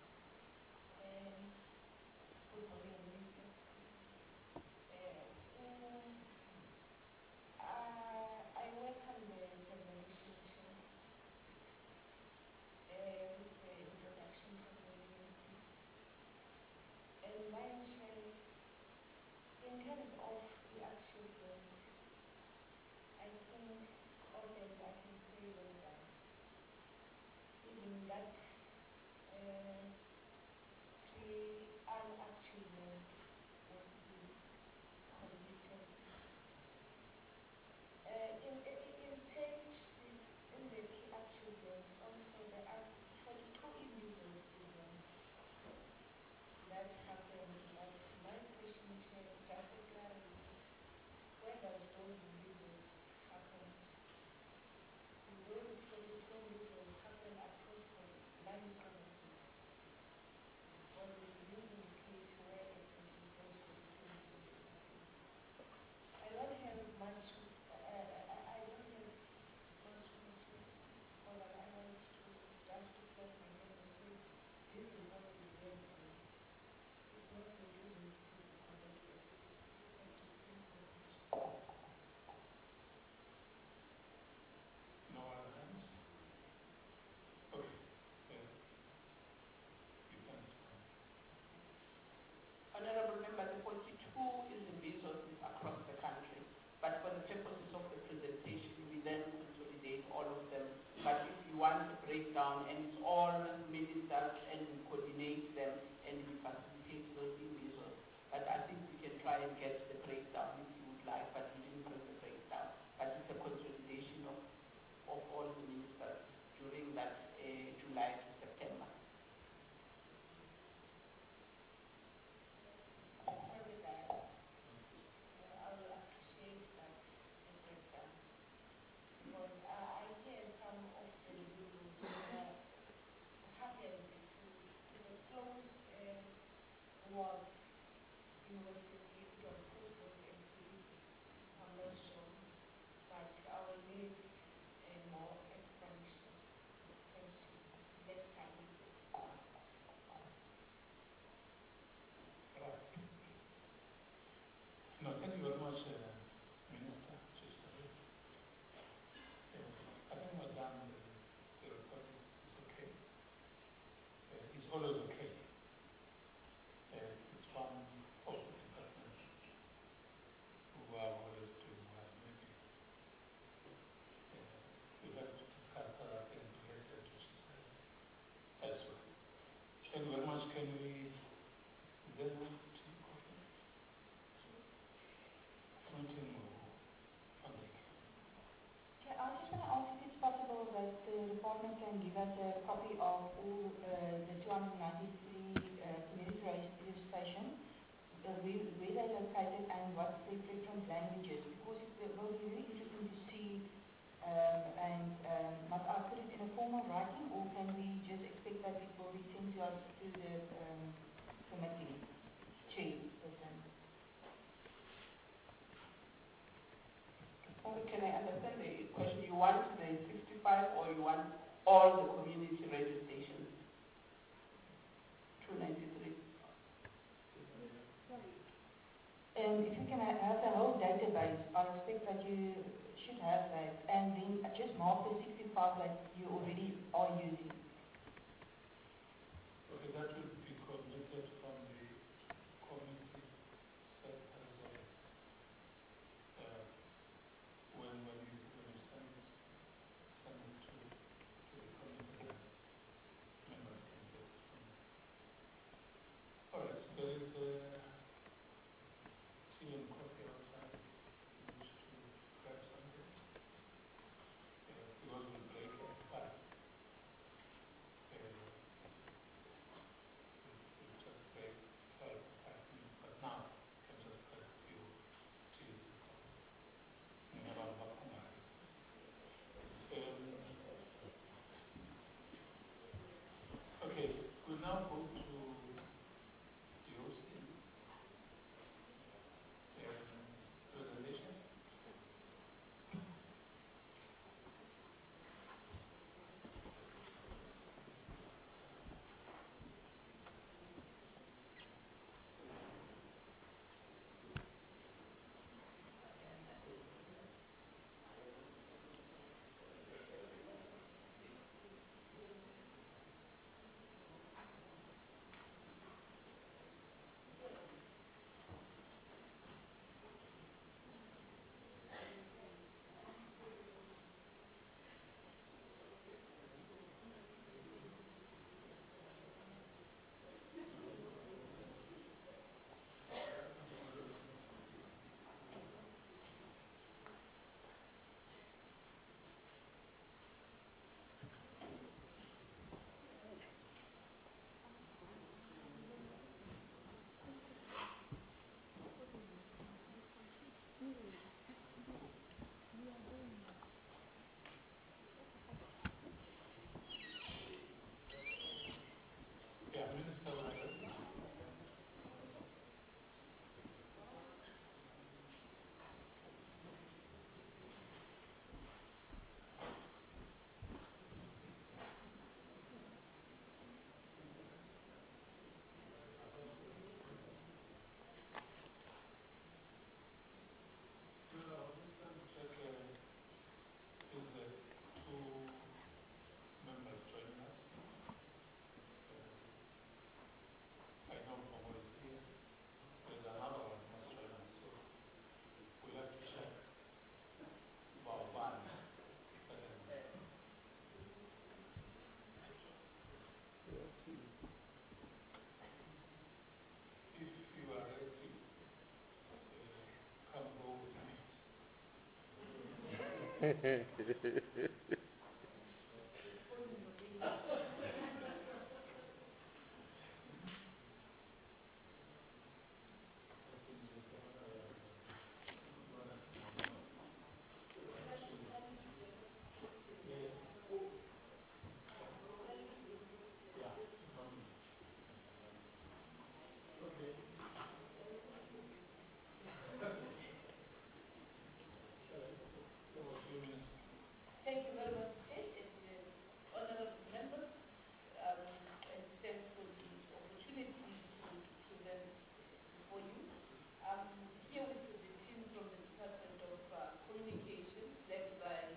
Good morning, Minister. I welcome the presentation, Chair, with the introduction to the minister. And mine, Chair, in terms of the actual plans, I think all that I can say well done. Even that pre-actual was to be completed. In the key actual plans, also there are 42 individuals that happened, but my question, Chair, just a clarity, where does those individuals happen? Do those 42 individuals happen across the 9 provinces? Or do you indicate where exactly those 42 individuals happen? I don't have much more or I want to just to close my head and say, this is what we learned from it. It's not reducing to corrected. Thank you. Thank you very much. No other hands? Okay. You can start. Honorable Member, the 42 is in resources across the country, but for the purposes of the presentation, we then consolidate all of them. But if you want a breakdown, and it's all ministers, and we coordinate them, and we facilitate those in resource. But I think we can try and get the breakdown if you would like, but we didn't bring the breakdown. But it's a consolidation of all the ministers during that July to September. Sorry, guys. I will appreciate that. was university or school was empty foundation, but our need a more expansion, less time. Right. No, thank you very much, Minister. I think Madam, the report is okay. It's always okay. It's one of the departments who are always doing well. Maybe we have to discuss other things related to society as well. Thank you very much. Can we then move to meeting on the Okay, I just want to ask if it's possible that the department can give us a copy of all the 293 community registration, where they're located and what's the preference languages, because it will be very interesting to see, must I put it in a formal writing, or can we just expect that it will be sent to us through the committee chairperson? Can I understand the question? You want the 65 or you want all the community radio stations? 293. If you can have the whole database, I expect that you should have that, and then just mark the 65 that you already are using. Okay, that will be coordinated from the community sector as well. When you send it to the community, members can get it from there. All right, there is tea and coffee outside. You wish to grab something? Because we break at 5. We'll just break 5 minutes, but now you can just grab a few teas and coffee. Okay, we'll now go to the OC presentation. Yeah, Minister, check is the 2 members joining us. I know Pomo is here. There's another one who must join us, so we'll have to check about one. If you are ready, come go with me. Okay, Thank you very much, Chair, and honorable members, and thanks for the opportunity to present before you. I'm here with the team from the Department of Communications, led by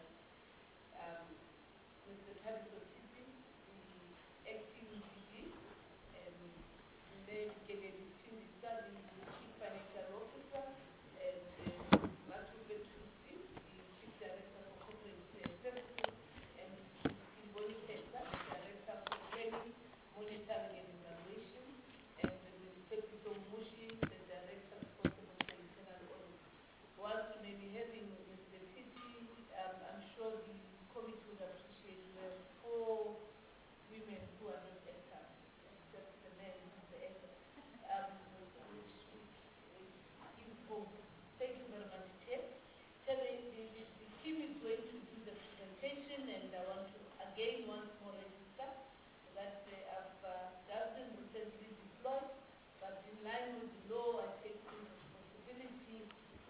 Mr. Tabiso Titi, the acting DG, and Ned Kennedy Tindisa, the Chief Financial Officer, and Matthew Petrucci, the Chief Director for Corporate Services, and Simboni Tesa, Director for Planning, Monitoring and Evaluation, and Mr. Pito Mushi, the Director responsible for internal audit. Whilst we may be having Mr. Titi, I'm sure the committee would appreciate we have 4 women who are not actors, except the man who's the actor, which gives hope. Thank you very much, Chair. So the team is going to do the presentation, and I want to again once more register that I've just been recently deployed, but in line with the law, I take full responsibility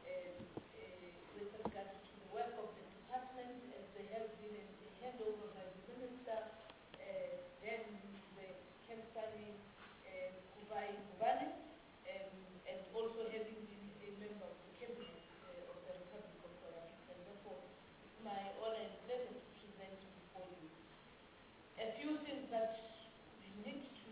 with regards to the work of the department, as there has been a handover by the Minister, then the Kempani Kubai Kubane, and also having been a member of the Cabinet of the Republic of South Africa. And therefore, it's my honor and pleasure to present before you a few things that we need to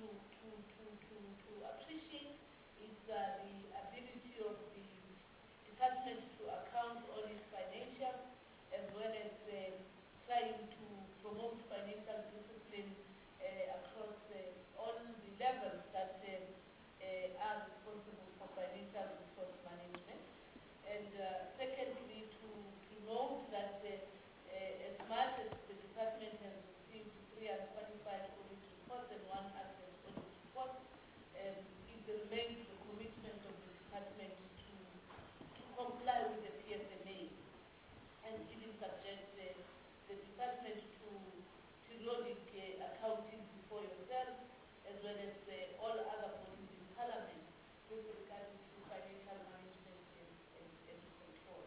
appreciate is the ability of the department to account all its financial, as well as trying to promote financial discipline across all the levels that are responsible for financial resource management. And secondly, to note that as much as the department has received 3 unqualified audit reports and 1 adverse audit report, it remains the commitment of the department to comply with the PSMA and even subject the department to periodic accounting before yourself, as well as all other bodies in Parliament with regard to financial management and control.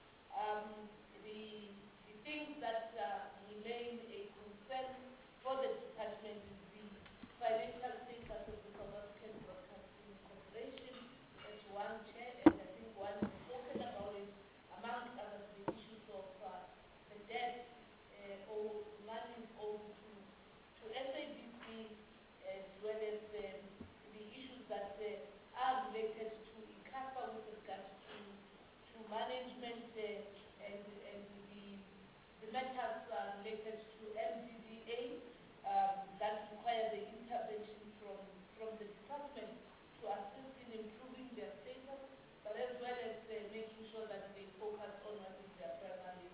The things that remain a concern for the department is the financial status of the South African Broadcasting Corporation as one chair, and I think one has spoken about it, amongst others, the issues of the debt or money owed to SABC, as well as the issues that are related to ICASA with regard to management and the matters related to MDDA that require the intervention from the department to assist in improving their status, but as well as making sure that they focus on what is their primary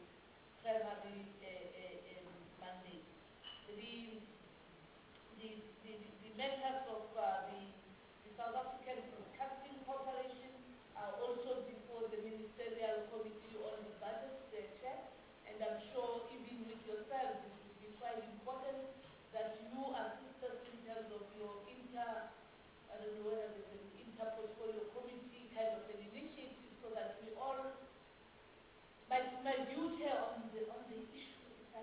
mandate. The matters of the South African Broadcasting Corporation are also before the Ministerial Committee on the Budget, Chair, and I'm sure even with yourselves it would be quite important that you assist us in terms of your I don't know whether there's an inter-portfolio committee kind of an initiative, so that we all, my view here on the issue is that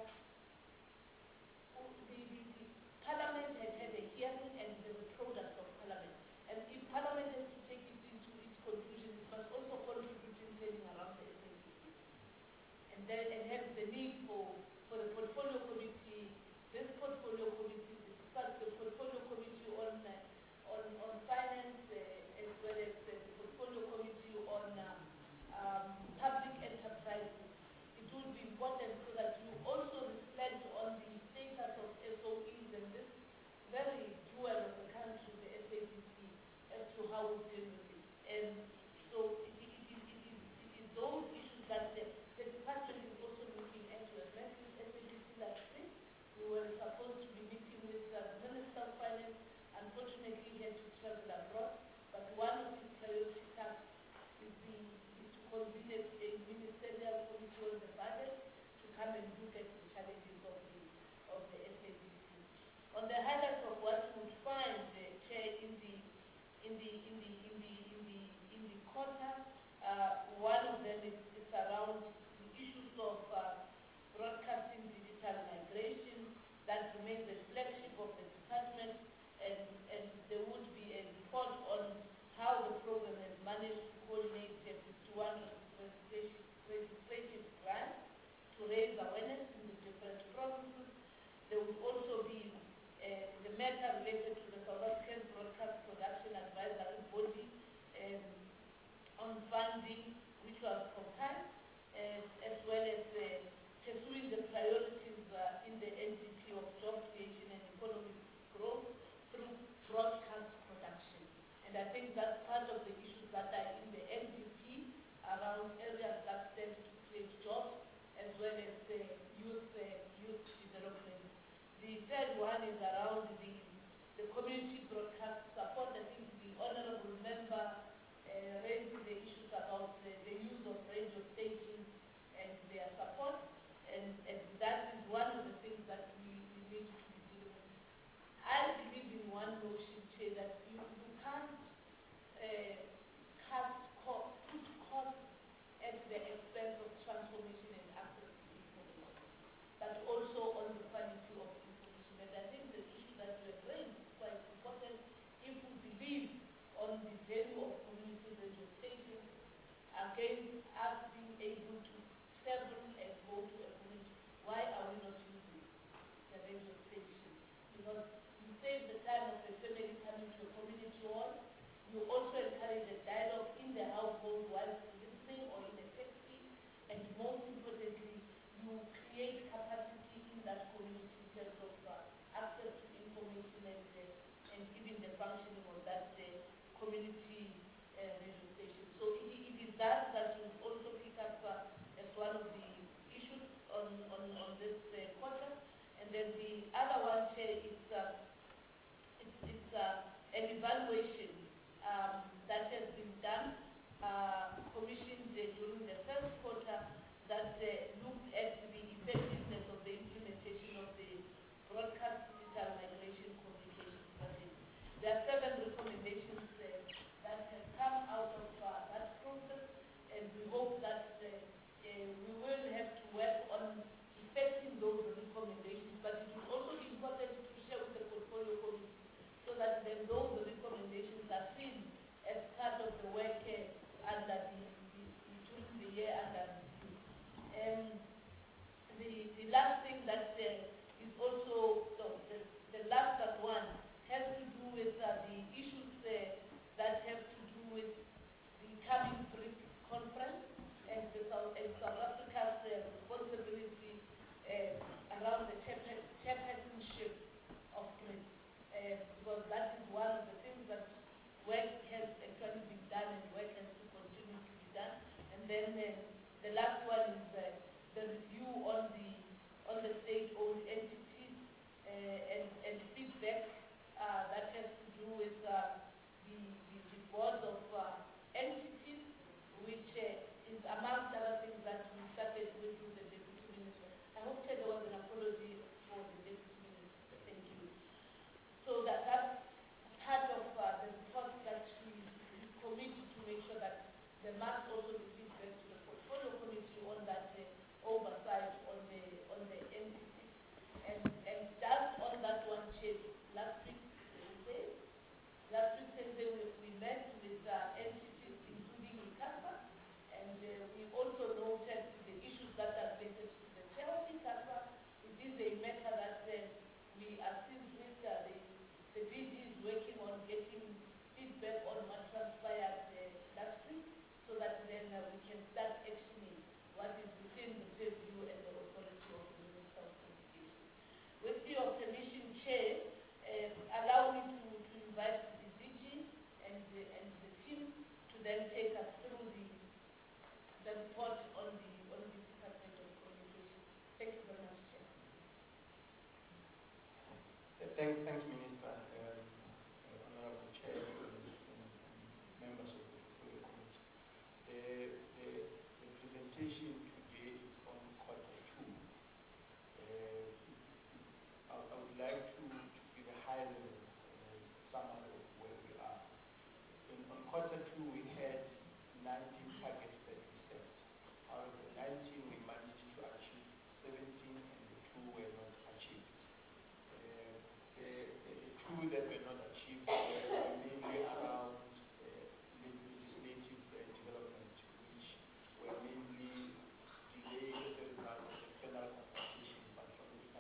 the Parliament had a hearing and there's a product of Parliament. And if Parliament has to take it into its conclusion, it must also contribute in turning around the SABC. And hence the need for the portfolio committee, this portfolio committee, the portfolio committee on finance, as well as the portfolio committee on public enterprises. It would be important so that you also reflect on the status of SOEs and this very jewel of the country, the SABC, as to how we deal with it. And so it is those issues that the department is also looking at. We have met with SABC last week. We were supposed to be meeting with the Minister of Finance. Unfortunately, he had to travel abroad. But one of his priority tasks is to convene a ministerial committee on the budget to come and look at the challenges of the SABC. On the highlights of what we would find, Chair, in the quarter, one of them is around the issues of broadcasting provinces. There would also be the matter related to the South African Broadcast Production Advisory Body on funding, which was proposed, as well as pursuing the priorities in the NDP of job creation and economic growth through broadcast production. And I think that's part of the issues that are in the NDP around areas that stand to create jobs, as well as youth development. The third one is around the community broadcast support. I think the honorable member raised the issues about the use of radio stations and their support, and that is one of the things that we need to be dealing with. I believe in one notion, Chair, that you can't put costs at the expense of transformation and access to information, but also on the quality of information. And I think the issue that you have raised is quite important. If we believe on the value of community radio stations, again, us being able to travel and go to a community, why are we not using the radio station? Because you save the time of the family coming to a community hall. You also encourage a dialogue in the household while listening or in a taxi, and most importantly, you create capacity in that community in terms of access to information and even the functioning of that community radio station. So it is that you also pick up as one of the issues on this quarter. And then the other one, Chair, it's an evaluation that has been done, commissioned during the first quarter, that looked at the effectiveness of the implementation of the broadcast digital migration communication strategy. There are 7 recommendations that have come out of that process, and we hope that we will have to work on effecting those recommendations, but it is also important to share with the portfolio committee so that then those recommendations are seen as part of the work under during the year under review. The last thing that is also, the last but one has to do with the issues that have to do with the coming BRICS conference and South Africa's responsibility around the chairpersonship of BRICS, because that is one of the things that work has actually been done and work has to continue to be done. And then the last one is the review on the state-owned entities and feedback that has to do with the boards of entities, which is amongst other things that we started with the Deputy Minister. I hope there was an apology for the Deputy Minister. Thank you. So that's part of the report that we commit to make sure that there must also be feedback to the portfolio committee on that oversight on the entities. And just on that one, Chair, last week Thursday, we met with entities including ICASA, and we also noted the issues that are related to the chair of ICASA. It is a matter that we are seized with. The DG is working on getting feedback on what transpired last week, so that then we can start actioning what is within the purview and the authority of the Minister of Communication. With your permission, Chair, allow me to invite the DG and the team to then take us through the report on the Department of Communication. Thank you very much, Chair. Thanks, Minister, Honorable Chair, and members of the Portfolio Committee. The presentation today is on quarter 2. I would like to give a high-level summary of where we are. On quarter 2, we had 19 targets that we set. Out of the 19, we managed to achieve 17, and the 2 were not achieved. The 2 that were not achieved were mainly around legislative development, which were mainly delayed as a result of external competition, but from the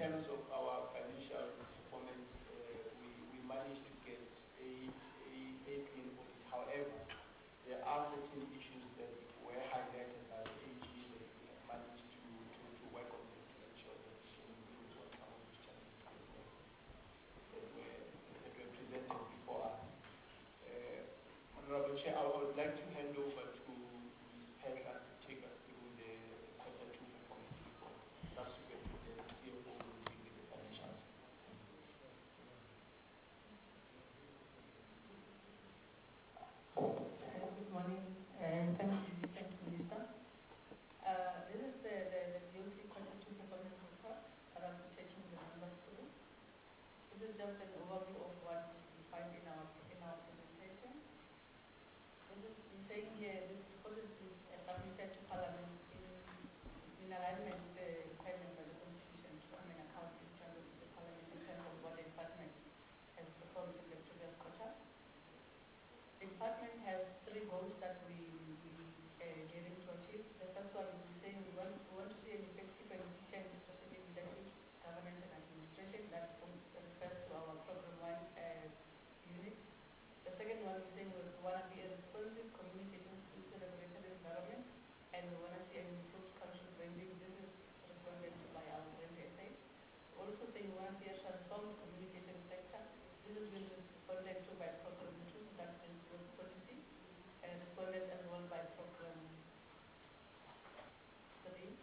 terms of our financial performance, we managed to get a clean audit. However, there are certain issues that were highlighted by the AG that we have managed to work on them to ensure that we can improve on some of these challenges that were presented before us. Honorable Chair, I would like to hand over to Ms. Pedler to take us through the quarter 2 performance report. Subsequently, the CFO will give you the financials. Good morning, and thank you, Minister. This is the DOC quarter 2 performance report that I'll be taking the numbers through. This is just an overview of what we find in our presentation. This is saying here, this report is submitted to Parliament in alignment with the requirements of the Constitution to come and account in terms of the Parliament in terms of what the department has performed in the previous quarter. The department has 3 goals that we aiming to achieve. The first one is saying we want to see an effective and efficient strategic leadership, governance and administration. That refers to our program 1 unit. The second one is saying we want to be a responsive communicating to the regulatory environment, and we want to see an improved country branding. This is responded to by our brand essay. We also say we want to see a transformed communication sector. This has been responded to by program 2, that's the policy, and responded as well by program 3.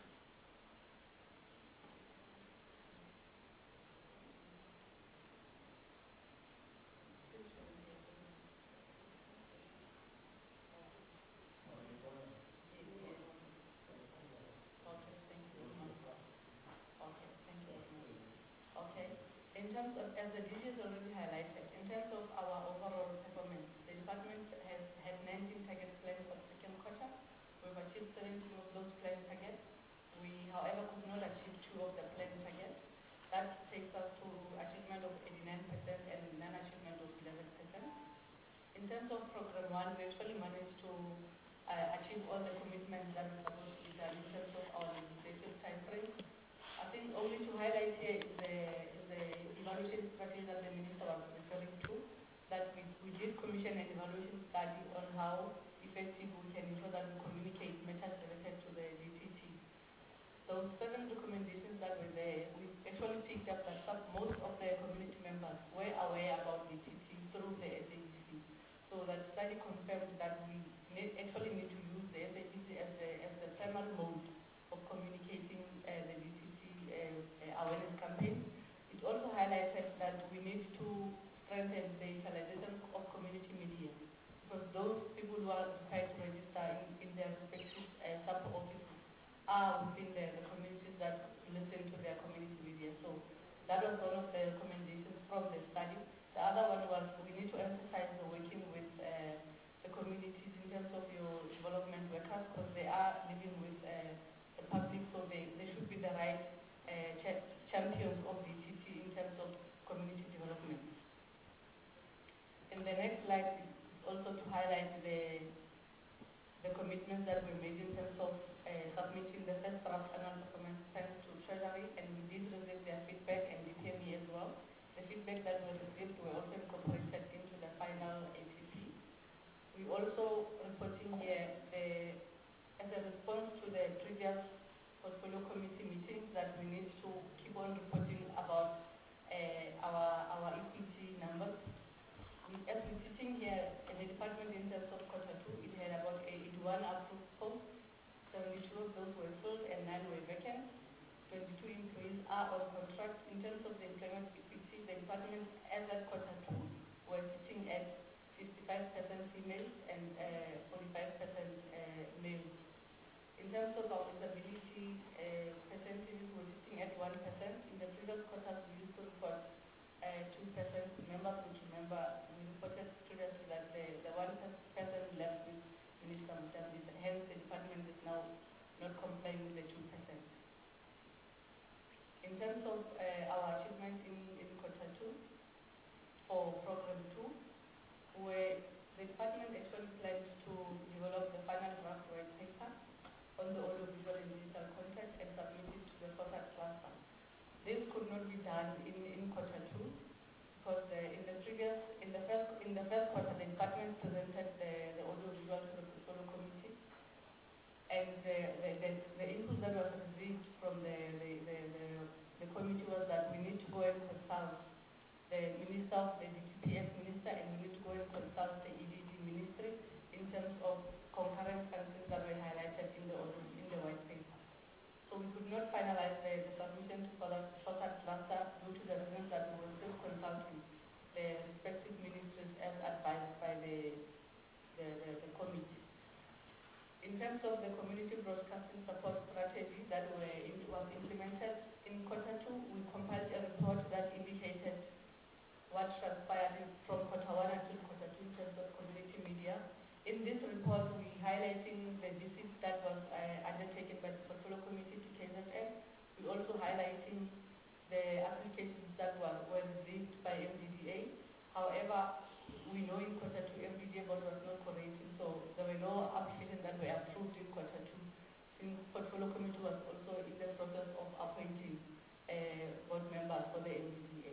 In terms of, as the DG is already highlighted, in terms of our overall performance, the department has had 19 target plans for the second quarter. We've achieved 17 of those planned targets. We, however, could not achieve 2 of the planned targets. That takes us to achievement of 89% and non-achievement of 11%. In terms of program 1, we actually managed to achieve all the commitments that were supposed to be done in terms of our legislative time frame. I think only to highlight here is the evaluation strategy that the Minister was referring to, that we did commission an evaluation study on how effective we can ensure that we communicate matters related to the DTT. Those 7 recommendations that were there, we actually picked up that most of the community members were aware about DTT through the SABC. So that study confirmed that we actually need to use the SABC as the primary mode of communicating the DTT awareness campaign. It also highlighted that we need to strengthen the utilization of community media, because those people who are required to register in their respective sub-offices are within the communities that listen to their community media. So that was one of the recommendations from the study. The other one was we need to emphasize the working with the communities in terms of your development workers, because they are living with the public, so they should be the right champions of DTT in terms of community development. In the next slide is also to highlight the commitments that we made in terms of submitting the first draft annual performance plans to Treasury, and we did receive their feedback and DPME as well. The feedback that we received were also incorporated into the final APP. We also reporting here as a response to the previous portfolio committee meetings that we need to keep on reporting about our equity numbers. As we're sitting here in the department in terms of quarter 2, it had about 81 approved posts, 72 of those were filled and 9 were vacant. 22 employees are on contract. In terms of the employment equity, the department as at quarter 2 were sitting at 55% females and 45% males. In terms of our disability percentages, we're sitting at 1%. In the previous quarters, we used to report 2%. Members would remember we reported previously that the 1% left with Minister Mutambisa. Hence, the department is now not complying with the 2%. In terms of our achievement in quarter 2 for program 2, where the department actually plans to develop the final draft white paper on the audiovisual and digital content and submit it to the FOSAT cluster. This could not be done in quarter two because in the first quarter, the department presented the audiovisual to the portfolio committee, and the input that was received from the committee was that we need to go and consult the minister of the DPS minister, and we need to go and consult the EDD ministry in terms of concurrent functions that were highlighted in the white paper. So we could not finalize the submission to further cluster due to the reasons that we were still consulting the respective ministries as advised by the committee. In terms of the community broadcasting support strategy that was implemented in quarter two, we compiled a report that indicated what transpired from quarter one until quarter two in terms of community media. In this report, we highlighting the visits that was undertaken by the portfolio committee to KZN. We also highlighting the applications that were received by MDDA. However, we know in quarter two MDDA board was not cooperating, so there were no applications that were approved in quarter two, since portfolio committee was also in the process of appointing board members for the MDDA.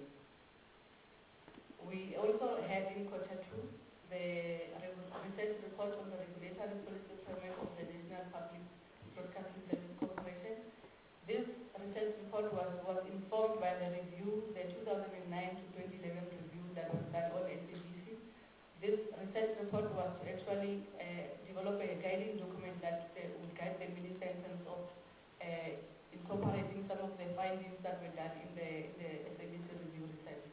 We also had in quarter two the research report on the regulatory policy framework of the National Public Broadcasting Service Corporation. This research report was informed by the review, the 2009 to 2011 review that was done on SABC. This research report was to actually develop a guiding document that would guide the minister in terms of incorporating some of the findings that were done in the SABC review research.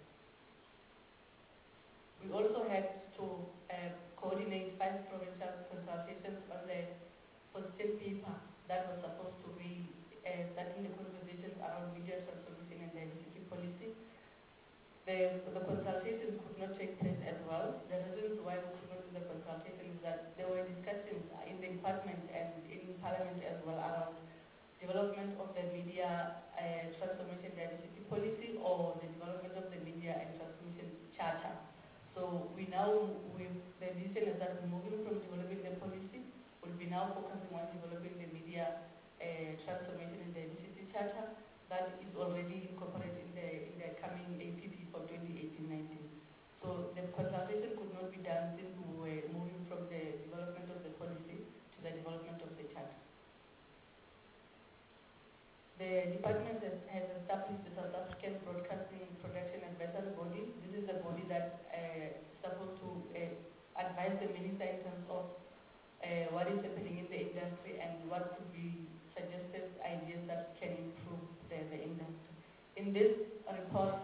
We also had to coordinate 5 provincial consultations on the position paper that was supposed to be starting the conversations around media transformation and diversity policy. The consultations could not take place as well. The reasons why we could not do the consultation is that there were discussions in the department and in parliament as well around development of the media transformation diversity policy or the development of the media and transformation charter. So we now, with the decision is that we're moving from developing the policy, we'll be now focusing on developing the media transformation and diversity charter that is already incorporated in the coming APP for 2018-19. So the consultation could not be done since we were moving from the development of the policy to the development of the charter. The department has established the South African Broadcasting Production Advisory Body. This is the body that is supposed to advise the minister in terms of what is happening in the industry and what could be suggested ideas that can improve the industry. In this report,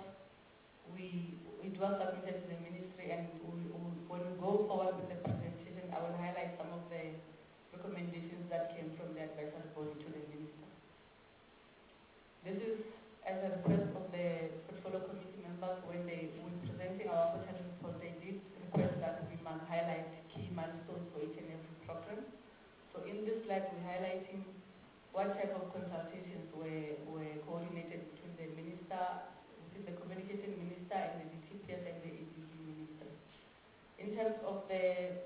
it was submitted to the ministry, and when we go forward with the presentation, I will highlight some of the recommendations that came from the advisory body to the minister. This is as a request of the portfolio committee members. When were presenting our quarterly report, they did request that we must highlight key milestones for each and every program. So in this slide, we're highlighting what type of consultations were coordinated between the minister, between the communication minister and the DTPS and the EDD minister. In terms of the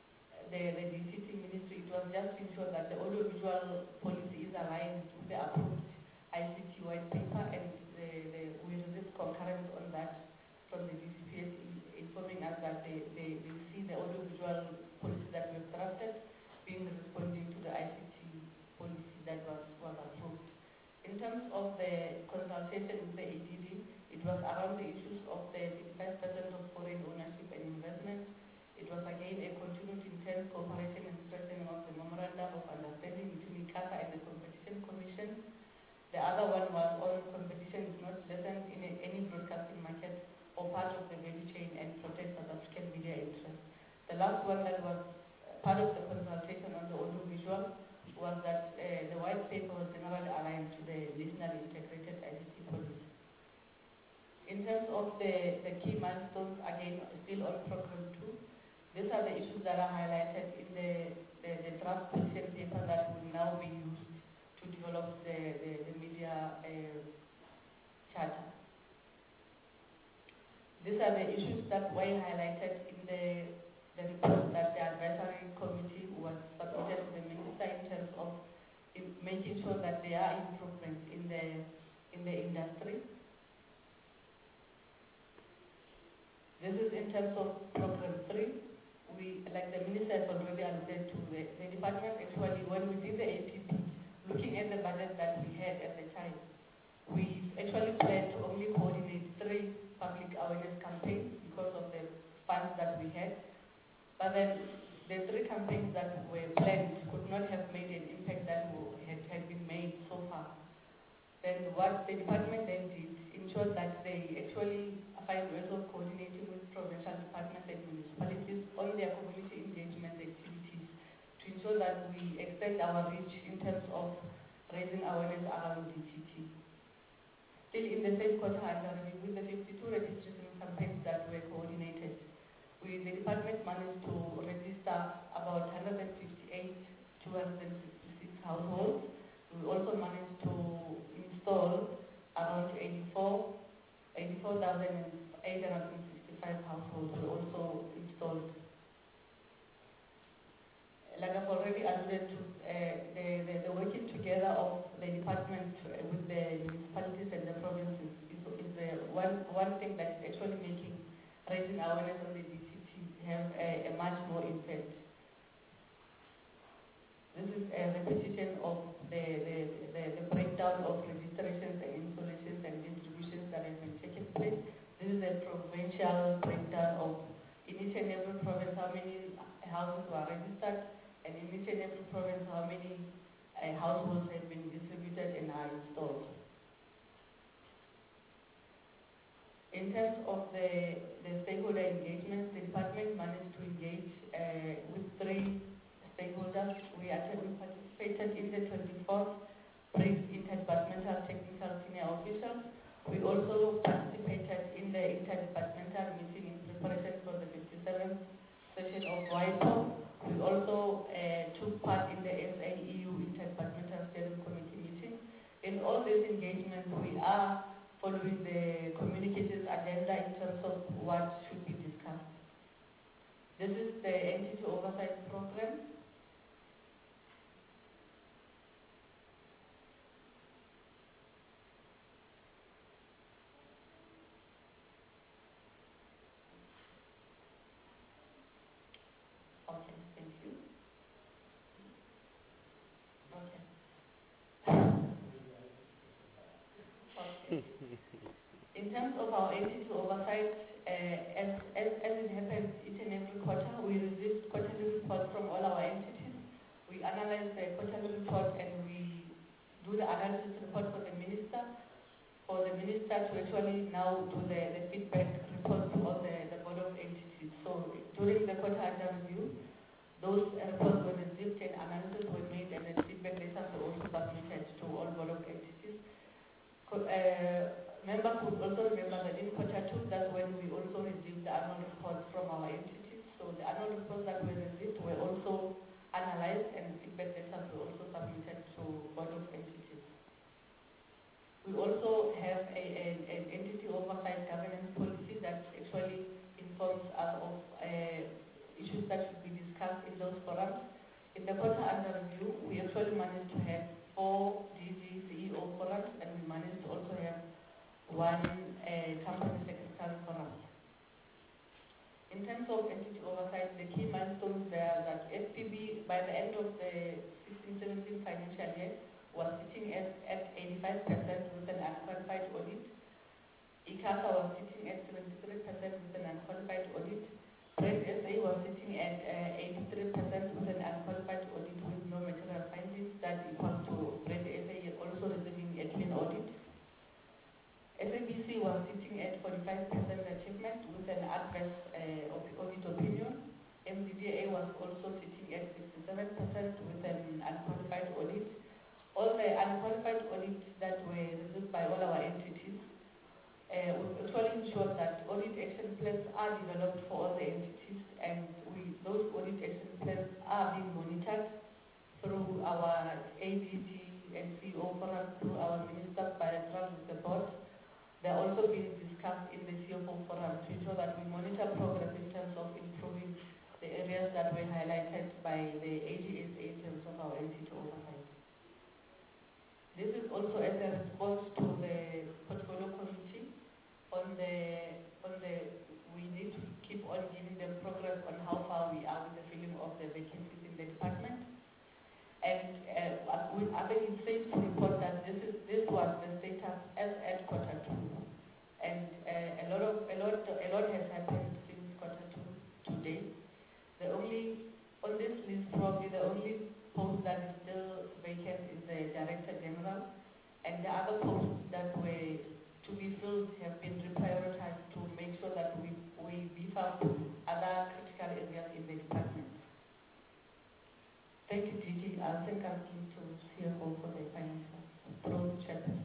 DCT ministry, it was just to ensure that the audiovisual policy is aligned with the approved ICT white paper, and we received concurrence on that from the DCPS, informing us that they see the audiovisual policy that we've drafted being responding to the ICT policy that was approved. In terms of the consultation with the EDD, it was around the issues of the 55% of foreign ownership and investment. It was again a continued intense cooperation and strengthening of the memorandum of understanding between ICASA and the Competition Commission. The other one was on competition is not lessened in any broadcasting market or part of the value chain and protect South African media interests. The last one that was part of the consultation on the audiovisual was that the white paper was generally aligned to the National Integrated ICT Policy. In terms of the key milestones, again, still on program 2, these are the issues that are highlighted in the draft position paper that will now be used to develop the media charter. These are the issues that were highlighted in the report that the advisory committee was submitted to the minister in terms of making sure that there are improvements in the in the industry. This is in terms of program 3. We, like the minister has already alluded to, the department actually, when we did the APP, looking at the budget that we had at the time, we actually planned to only coordinate 3 public awareness campaigns because of the funds that we had. But then the 3 campaigns that were planned could not have made an impact that had been made so far. Then what the department then did ensured that they actually find ways of coordinating with provincial departments and municipalities on their community engagement activities to ensure that we extend our reach in terms of raising awareness around DTT. Still in the same quarter under review, with the 52 registration campaigns that were coordinated, the department managed to register about 158 to 166 households. We also managed to install around 84,865 households were also installed. Like I've already alluded to, the working together of the department with the municipalities and the provinces is one thing that is actually making raising awareness on the DTT have a much more impact. This is a repetition of the breakdown of registrations and installations and distributions that have been taking place. This is a provincial breakdown of in each and every province how many houses were registered, and in each and every province how many households have been distributed and are installed. In terms of the stakeholder engagement, the department managed to engage with 3 stakeholders. We participated in the 24th BRICS Interdepartmental Technical Senior Officials. We also participated in the interdepartmental meeting in preparation for the 57th session of WIPO. We also took part in the SAEU Interdepartmental Steering Committee meeting. In all these engagements, we are following the communicated agenda in terms of what should be discussed. This is the entity oversight program. Okay, thank you. Okay. Okay. In terms of our entity oversight, as it happens each and every quarter, we receive quarterly reports from all our entities. We analyze the quarterly report and we do the analysis report for the minister to actually now do the feedback report to all the board of entities. So during the quarter under review, those reports were received and analysis were made, and the feedback letters were also submitted to all board of entities. Members would also remember that in quarter 2, that's when we also received the annual reports from our entities. So the annual reports that we received were also analyzed and feedback letters were also submitted to board of entities. We also have an entity oversight governance policy that actually informs us of issues that should be discussed in those forums. In the quarter under review, we actually managed to have 4 DG CEO forums, and we managed to also have 1 company secretary forum. In terms of entity oversight, the key milestones there are that SPB, by the end of the 16-17 financial year, was sitting at 85% with an unqualified audit. ICASA was sitting at 73% with an unqualified audit. Brand SA was sitting at 83% with an unqualified audit with no material findings. That equals to Brand SA also receiving a clean audit. SABC was sitting at 45% achievement with an adverse audit opinion. MDDA was also sitting at 67% with an unqualified audit. All the unqualified audits that were received by all our entities we've actually ensured that audit action plans are developed for all the entities, and those audit action plans are being monitored through our ADG and CEO forum, through our ministers bilateral with the board. They're also being discussed in the CFO forum to ensure that we monitor progress in terms of improving the areas that were highlighted by the AGSA in terms of our entity oversight. This is also as a response to the And I think it seems to report that this was the status as at quarter two, and a lot has happened since quarter two to date. The only on this list, probably the only post that is still vacant is the Director General, and the other posts that were to be filled have been reprioritized to make sure that we beef up other critical areas in the department. Thank you, Gigi. I think I'm going to CFO for the financial through chairperson.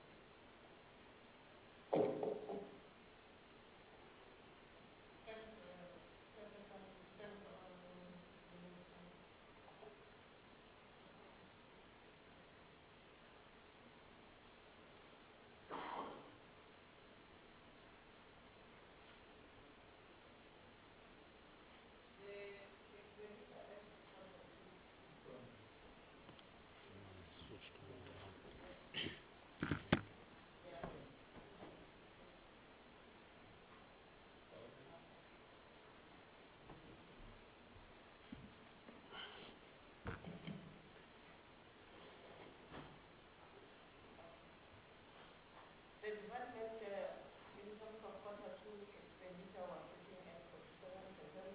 The development in terms of quarter two expenditure was sitting at 47%,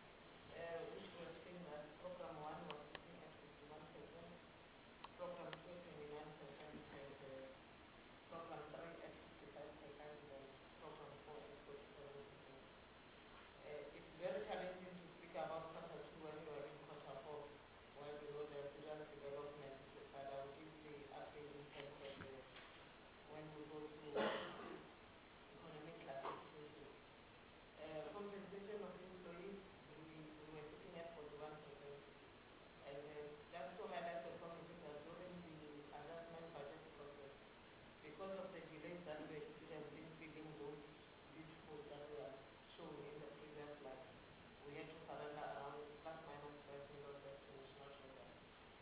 which we have seen that program one was sitting at 51%, program two 29%, and program three at 55%, and program four at 47%. It's very challenging to speak about quarter two when you are in quarter four, where you know there are serious developments, but I will give the update in terms of when we go to economic classification. Compensation of employees, we were sitting at 41%. And just to highlight the point is that during the adjustment budget process, because of the delays that were experiencing filling these posts that were shown in the previous slide, we had to surrender around plus minus 5 million back to National Treasury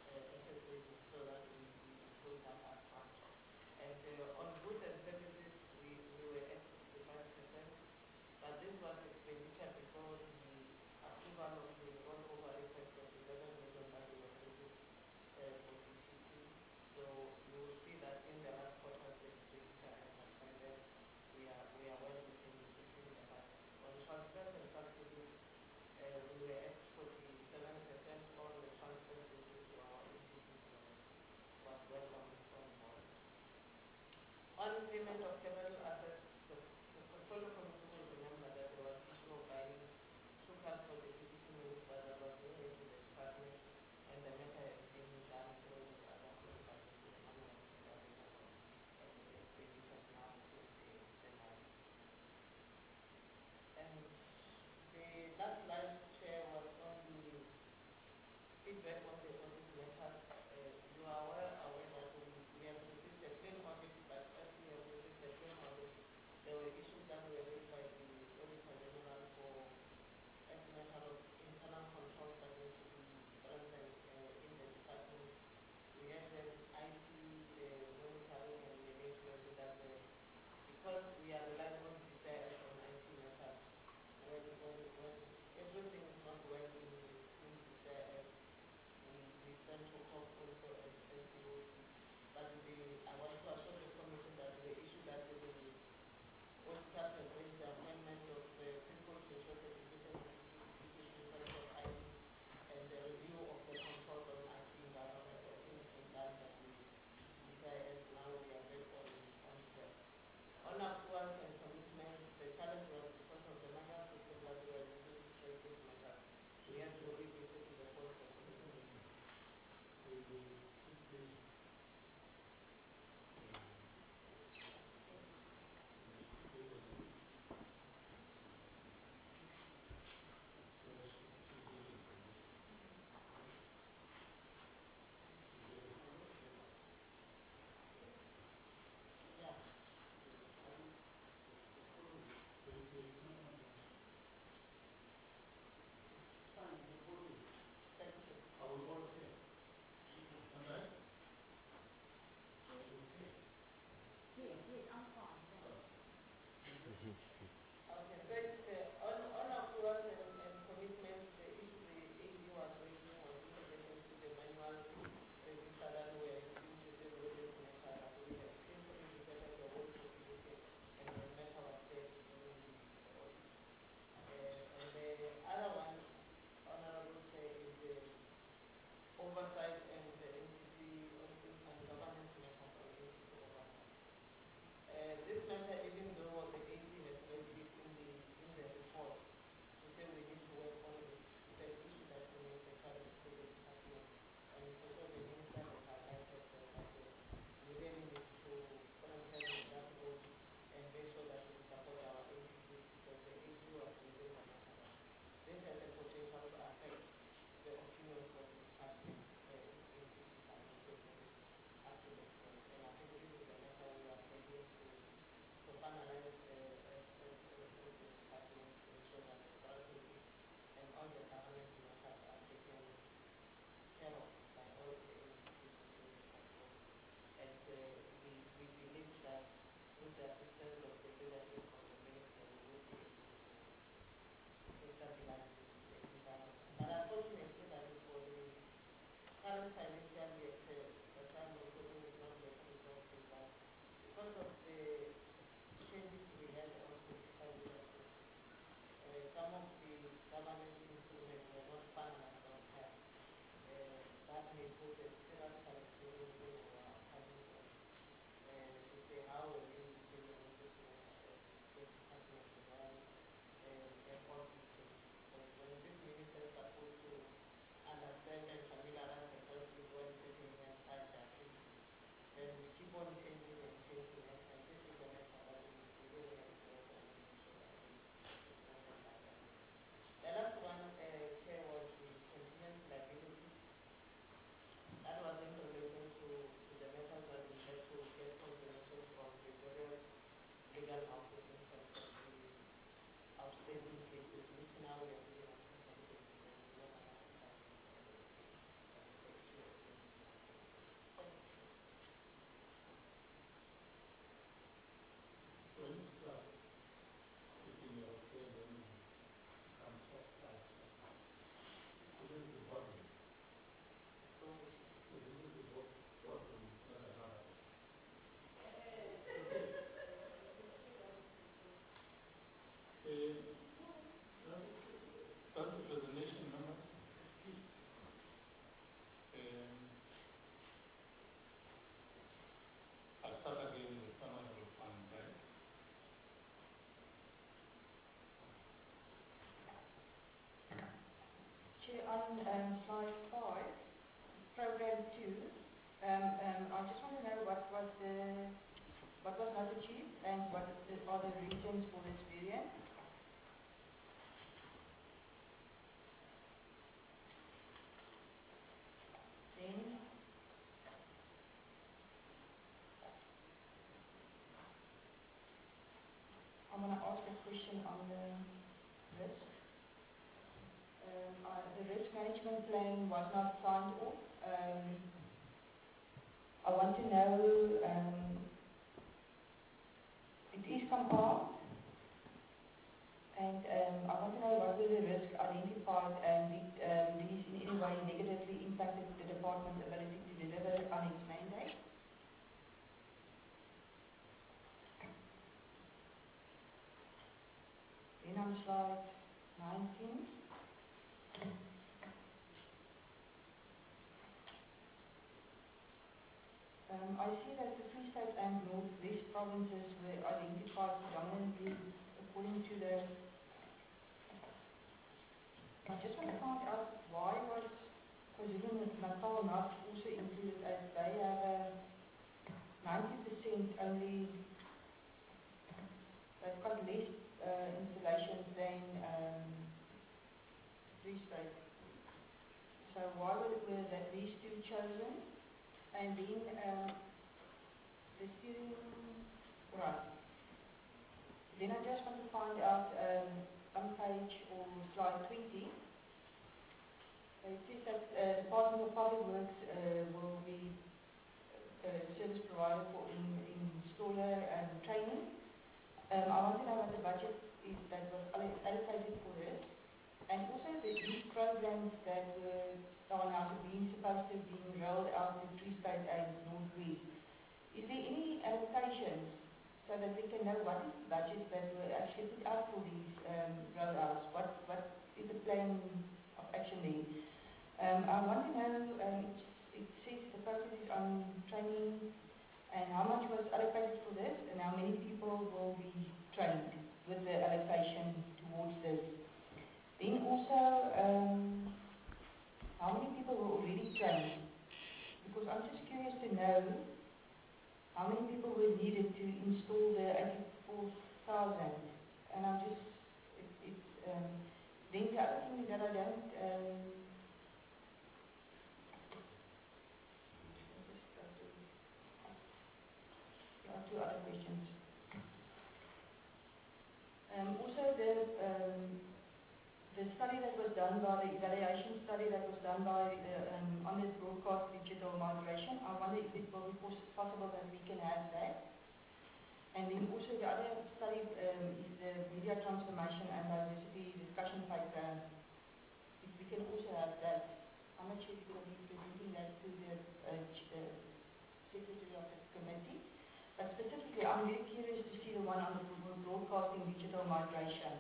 SSA so that we close that up front. And on goods and services, we were at 65%, but this was expenditure before the approval of the rollover request of 11 million that we were raising for DTT. So you will see that in the last quarter, the expenditure has subsided. We are well within the budget. On transfers and subsidies, we were at 47%. All the transfers to our entities was well on board. On payment of capital assets, the portfolio committee will remember that there was issue of buying two cars for the deputy minister that was being made to the department, and the matter has been done through the other critical issues. Money was made available, and the expenditure has now hit the money. And the last slide, Chair, was on the feedback on the audit matters. You are aware that we have received a clean audit, but as we have received a clean audit, there were issues that were raised by the Auditor General for as a matter of internal controls that need to be strengthened in the department. We had the IT monitoring and management that because we are relying on DCIS on IT matters, when everything is not well in DCIS, we send to COP also and COC. But I want to assure the committee that the issue that the auditors have raised, the appointment of people to ensure certification in terms of IT and the review of the controls on IT environment, I think it's been done by the DCIS. Now we are back on track. On accruals and commitments, the challenge was because of the manual system that we were using to trace this matter. We had to revisit the call for commitment. On accruals and commitments, the issue the AD was raising was in relation to the manual this matter, even though the AP has raised it in the report, to say we need to work on it, it's an issue that remains a challenge to the department. And for sure the minister has highlighted that we really need to voluntarily jump on and make sure that we support our entities, because the AP was raising the matter that this has a potential to affect the opinions of the department in this department. So this is up to the point. And I think this is the matter we are taking to finalize as the department to ensure that the strategy and all the governance matters are taken care of by all the entities within the department. And we believe that with the assistance of the leadership from the minister, we will be able to stabilize the environment. But unfortunately, that is for the current financial year, the time we're putting is not yet resolved, but because of the changes we had on political leadership, some of the governance improvements were not finalized on time. That may put a serious challenge during the coming year to say how will we deal with this matter as the department when all these things. Because when this minister is supposed to understand and familiarize herself with what is happening inside the activities, then we keep on changing and changing it, and this is the matter that we really have to work on and make sure that it's handled by them. The last one, Chair, was the continuous liability. That was in relation to the matters that we had to get confirmation from the various legal houses in terms of the outstanding cases, which now we are dealing with certain cases, and we want to understand the issue of the Thank you. When you start taking your care, then you become soft like this is the bottom. So, So this is the bottom, not another. Start the presentation, members. I'll start again with Honorable Van Dijk. Chair, on slide 5, program 2, I just want to know what was not achieved and what are the reasons for this variance. Then I'm going to ask a question on the risk. The risk management plan was not signed off. I want to know, it is compiled, and I want to know what were the risks identified and did these in any way negatively impacted the department's ability to deliver on its mandate. Then on slide 19. I see that the Free State and North West provinces were identified predominantly according to the... I just want to find out why was KwaZulu-Natal not also included, as they have 90% only, they've got less installations than Free State. So why were these two chosen? And then the steering, right. Then I just want to find out on page or slide 20, it says that Department of Public Works will be service provider for installer and training. I want to know what the budget is that was allocated for this. And also these programs that are now supposed to be rolled out in Free State and North West. Is there any allocations so that we can know what is the budget that were actually put out for these rollouts? What is the plan of action there? I want to know, it says the focus is on training And how much was allocated for this, and how many people will be trained with the allocation towards this. Then also, how many people were already trained? Because I'm just curious to know how many people were needed to install the 84,000. And I'm just, then the other thing that I don't, there are two other questions. Also, the study that was done by, the evaluation study that was done by on this broadcast digital migration, I wonder if it will be possible that we can have that. And then also the other study is the media transformation and diversity discussion paper. If we can also have that. I'm not sure if we'll be presenting that to the secretary of the committee. But specifically, I'm very curious to see the one on the broadcasting digital migration.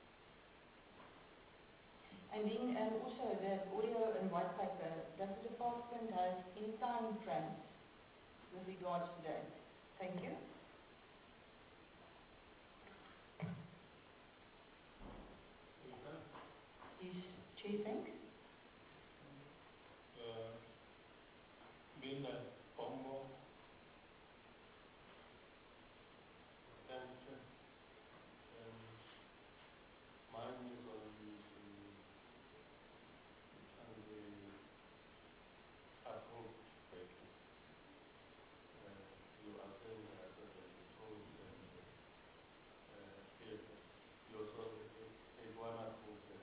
And then also the audio and white paper, does the department have any time frames with regards to that? Thank you. Yes, Chair, thanks. Bill Pombo. Thanks. Mine is on the approved paper. You are saying that the approved and here you also take one approved and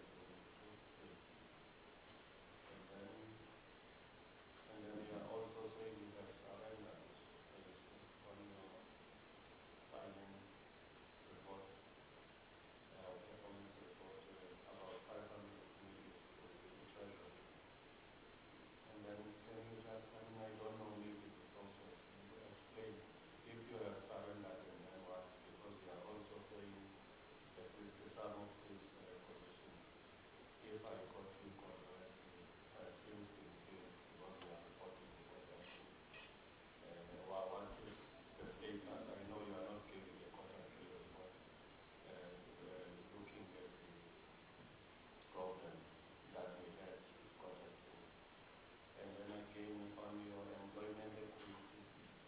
then you are also saying you have surrendered on your finance report, performance report, about 500 million for the treasury. And then can you just, I don't know, maybe the process, can you explain if you have surrendered and then what? Because you are also saying that with the sum of this position, if I got you correctly, has since been filled because you are reporting the quarterly. What is the status? I know you are not giving a quarterly report, looking at the problem that we had with quarterly. And then again, on your employment equity,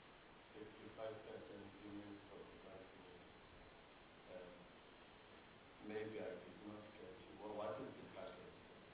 55% women, 45 men. Maybe I did not get you. Well, what is the target?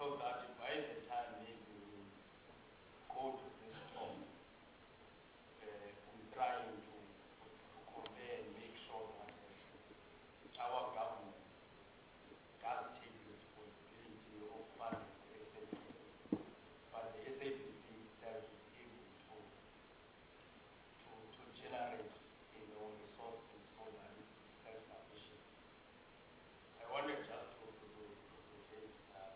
so that by the time maybe we go to this talk, we're trying to compare and make sure that our government does take responsibility of funding the SABC, but the SABC itself is able to generate resources so that it's self-sufficient. I wanted just to say that,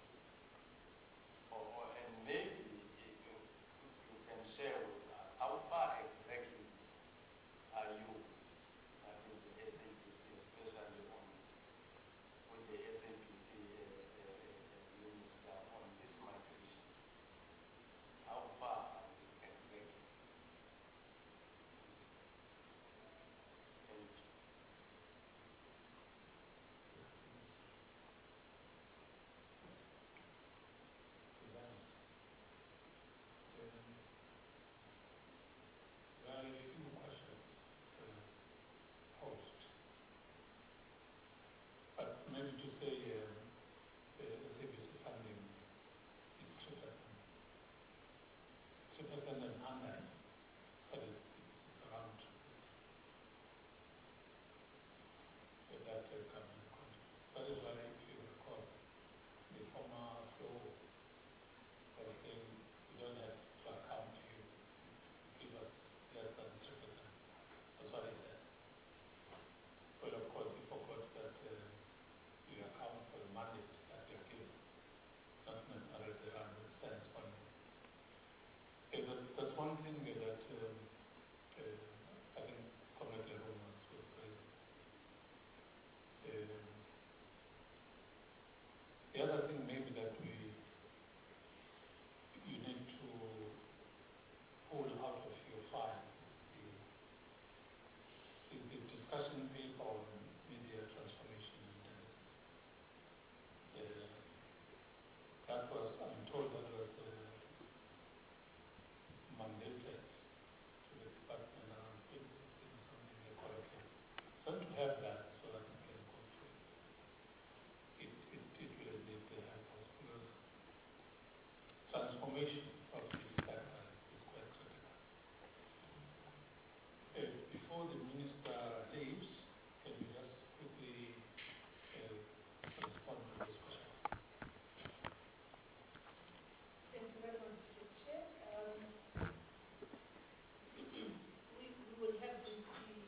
and maybe if you can share with us, how far exactly are you, that is the SABC, especially with the SABC minister on this migration? How far are you exactly? Thank you. There are a few questions posed, but maybe to say the SABC funding is 3% and under, but it's around 2%. That comes in context. That is why, if you recall, the former flow was saying we don't have to account you, give us less than 3%. That's what he said. But of course, he forgot that you account for the mandate that you're given, not necessarily the 100 cents funding. That's one thing that I think Comrade Leron was raising. The other thing maybe that you need to pull out of your file is the discussion paper on media transformation and that was, I'm told that was mandated to the department around 2016 something they call it. So to have that so that we can go through it. It will need the help us because transformation of this sector is quite critical. Before the minister leaves, can you just quickly respond to this question? Thank you very much, Mr. Chair. We will have the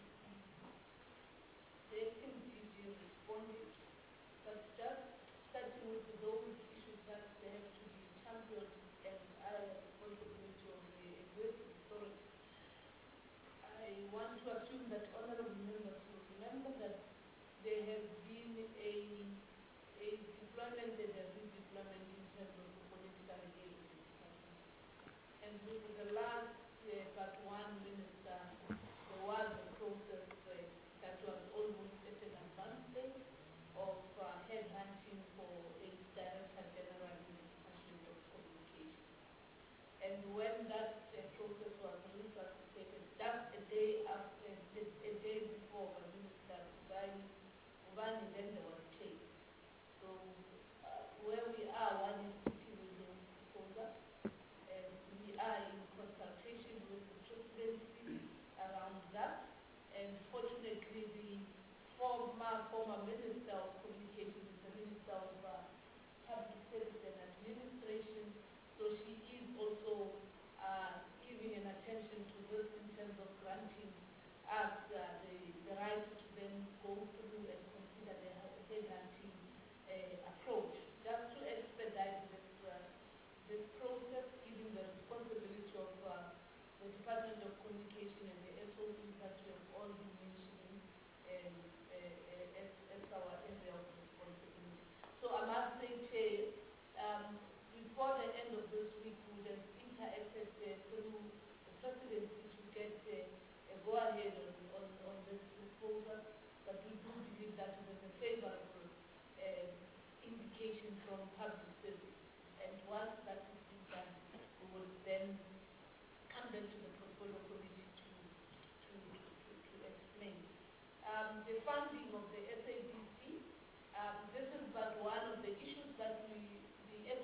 acting DG responding, but just starting with those issues that they have to be championed and are the responsibility of the executive authority. I want to assume that honorable members will remember that there has been a deployment and a redeployment in terms of the political aid of the department. And with the last but one minister, there was a process that was almost at an advanced stage of headhunting for a director general in the Department of Communication. And when that process was resuscitated, just a day before the minister Ubani, then there was change. So where we are, one is putting in the proposal, and we are in consultation with the presidency around that. And fortunately, the former Minister of Communication is the Minister of Public Service and Administration, so she is also giving an attention to this in terms of granting us the right to then go through and consider the headhunting approach, just to expedite this process, giving the responsibility of the Department of Communication and the SOEs that we have all been mentioning as our area of responsibility. So I must say, Chair, before the end of this week, we would have interacted through the presidency to get a go-ahead on this proposal, but we do believe that it is a favorable indication from public service. And once that is being done, we will then come back to the portfolio committee to explain. The funding of the SABC, this is but one of the issues that the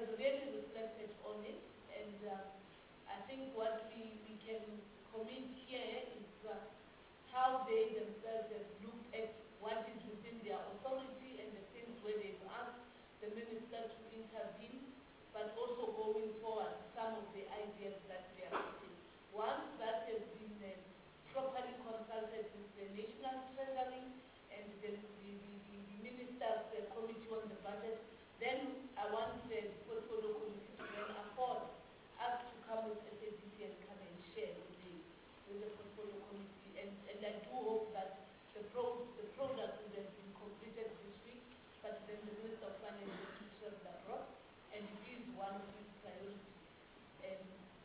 has really reflected on it, and I think what we can commit here is how they themselves have looked at what is within their authority and the things where they've asked the minister to intervene, but also going forward, some of the ideas that they are putting. Once that has been properly consulted with the National Treasury and the Ministers' Committee on the Budget, then I want the portfolio committee to then afford us to come with SABC and come and share with the portfolio committee. And I do hope that the product will have been completed this week, but then the Minister of Finance has to serve that rock, and it is one of his priorities. And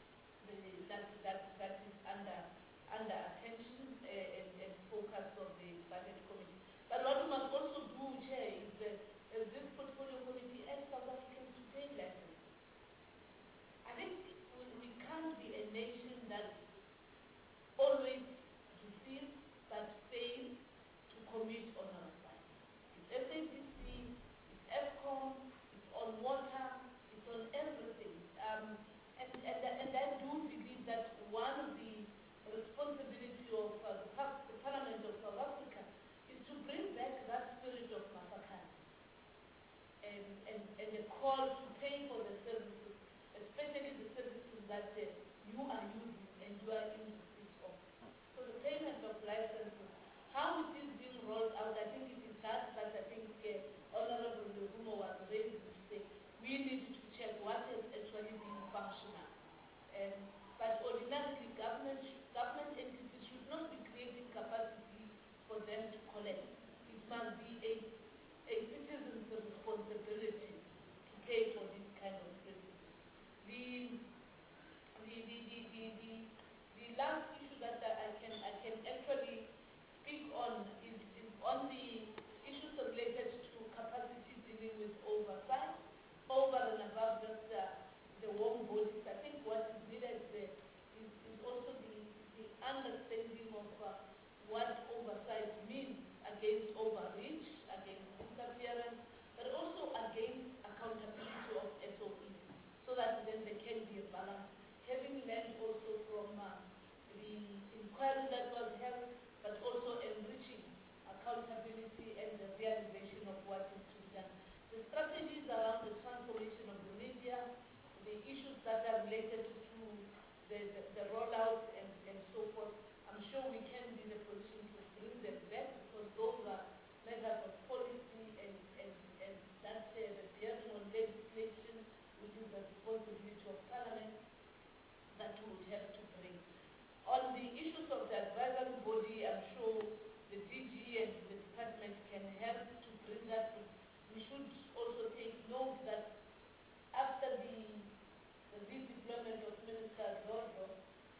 that is under attention and focus of the budget committee. But what we must also do, Chair, is as this portfolio committee asks South Africans to pay lessons. I think we can't be a nation that always receives but fails to commit on our side. It's SABC, it's EFCOM, it's on water, it's on everything. And I do believe that one of the responsibility of the Parliament of South Africa is to bring back that spirit of Mafakani and the call to pay for the services, especially the services that you are using and you are in receipt of. So the payment of licenses, how it is being rolled out, I think it is that I think Honorable Luvumo was raising to say we need to check what has actually been functional. But ordinarily, government entities should not be creating capacity for them to collect. It must be a citizen's responsibility to pay for this kind of services. The last issue that I can actually speak on is on the issues related to capacity dealing with oversight, over and above just the warm bodies. I think what is needed there is also the understanding of what oversight means against overreach, against interference, but also against accountability of SOEs, so that then there can be a balance. Having learned also from the inquiry that was held, but also enriching accountability and the realization of what is to be done. The strategies around the transformation of the media, the issues that are related to the rollout and so forth, I'm sure we can be in a position to bring them back, because those are matters of policy and that's the bearing on legislation, which is the responsibility of Parliament, that we would have to bring. On the issues of the advisory body, I'm sure the DG and the department can help to bring that. We should also take note that after the redeployment of Minister Zozo,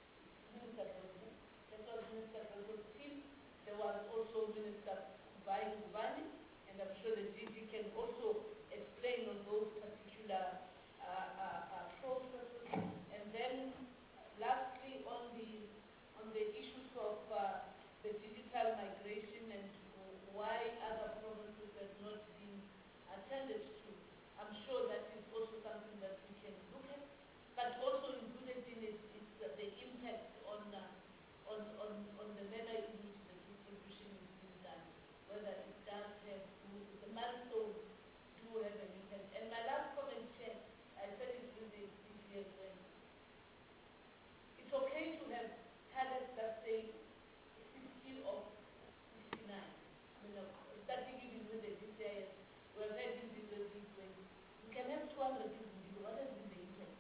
that was Minister Zozo's team, there was also Minister Kubani, and I'm sure the DG can also explain on those particular processes. And then lastly, on the issues of the digital migration and why other provinces have not been attended to, I'm sure that is also something that we can look at, but also included in it is the impact on the manner in which the distribution is being done, whether it does have the milestones do have an impact. And my last comment, Chair, I said it in the CPS when it's okay to have targets that say 60 of 69. I mean, starting even with the DCIS, we have had this in the way. You can have 200 people, what has been the impact?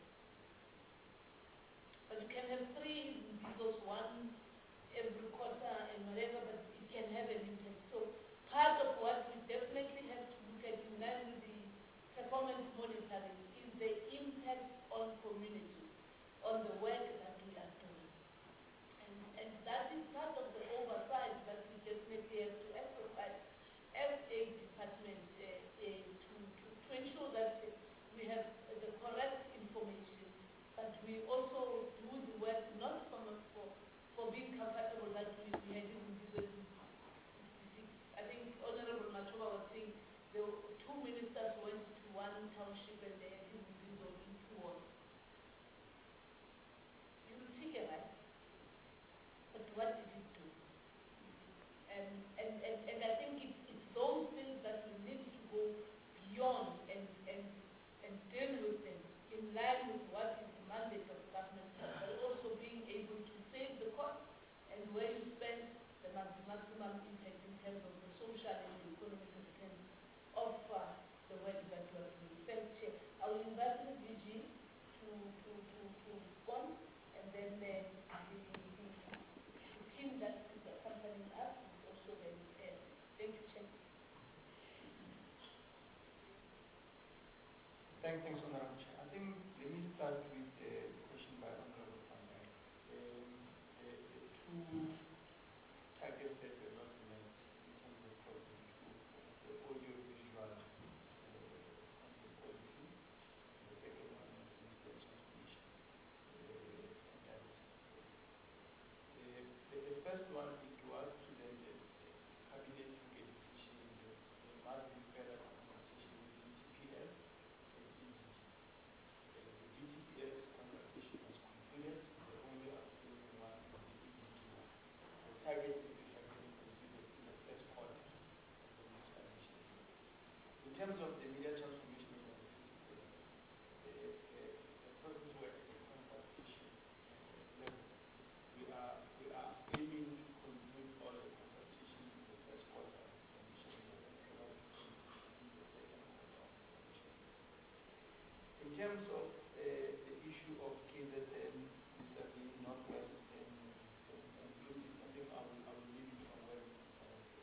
But you can have 3 individuals, one every quarter and whatever, but it can have an impact. So part of what we definitely have to look at in line with the performance monitoring is the impact on community, on the work that we are doing. And that is part of the oversight that we definitely have to exercise as a department to ensure that we have the correct information, but we also do the work not for being comfortable that we had in this 66. I think Honorable Machoba was saying the 2 ministers went to one township and they had to respond, and then the team that is accompanying us is also then going to check. Thanks, Honorable Chair. I think let me start with the question by Honorable Van Dyk. The two targets that were not met in terms of project was the audio-visual quality, and the second one was media transmission and diversity. The first one, it was presented cabinet took a decision that there must be further consultation with DTPS and EGG. The DTPS consultation was concluded, the only outstanding one is the EGG one. The target is to have been completed in the first quarter of the next financial year. In terms of the media transformation and diversity, the process were at the consultation level. We are aiming to conclude all the consultation in the first quarter of the financial year and provide in the second quarter of the financial year. In terms of the issue of KZN, Mr. V, Northwest, and Blue, I think I will leave it from where Mr.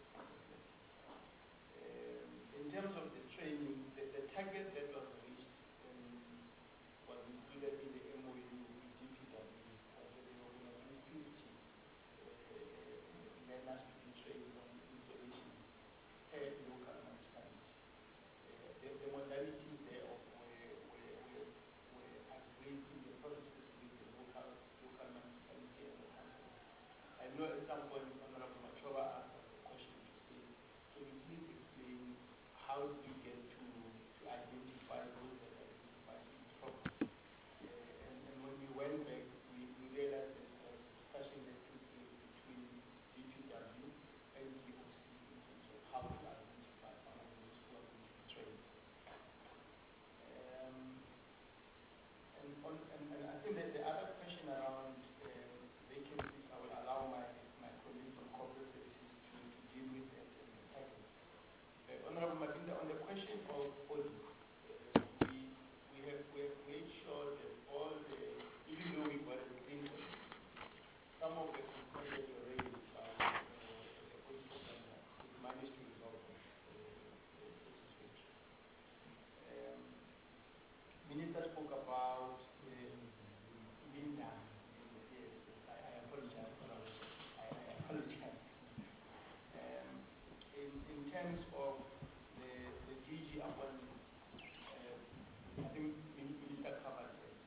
in terms of the training, the target that was reached was included in the MOU with DPW was that they were going to do 50 learners to be trained on installations per local municipality. The modalities thereof were agreed in the processes with the local municipality and the council. I know at some point Honorable Machoba asked us a question to say, can you please explain how do you get to identify those that identify improperly? And when we went back, we realized that there was a discussion that took place between DPW and DOC in terms of how to identify some of those who are going to be trained. And I think that the other question around vacancies, I will allow my colleagues on corporate services to deal with that and the target. Honorable Matinda, on the question of audit, we have made sure that all the, even though we got a green audit, some of the concerns that were raised by the auditor general, we managed to resolve them satisfactorily. Minister spoke about Linda. Yes, I apologize. I apologize. In terms of the DG appointment, I think Minister covered that.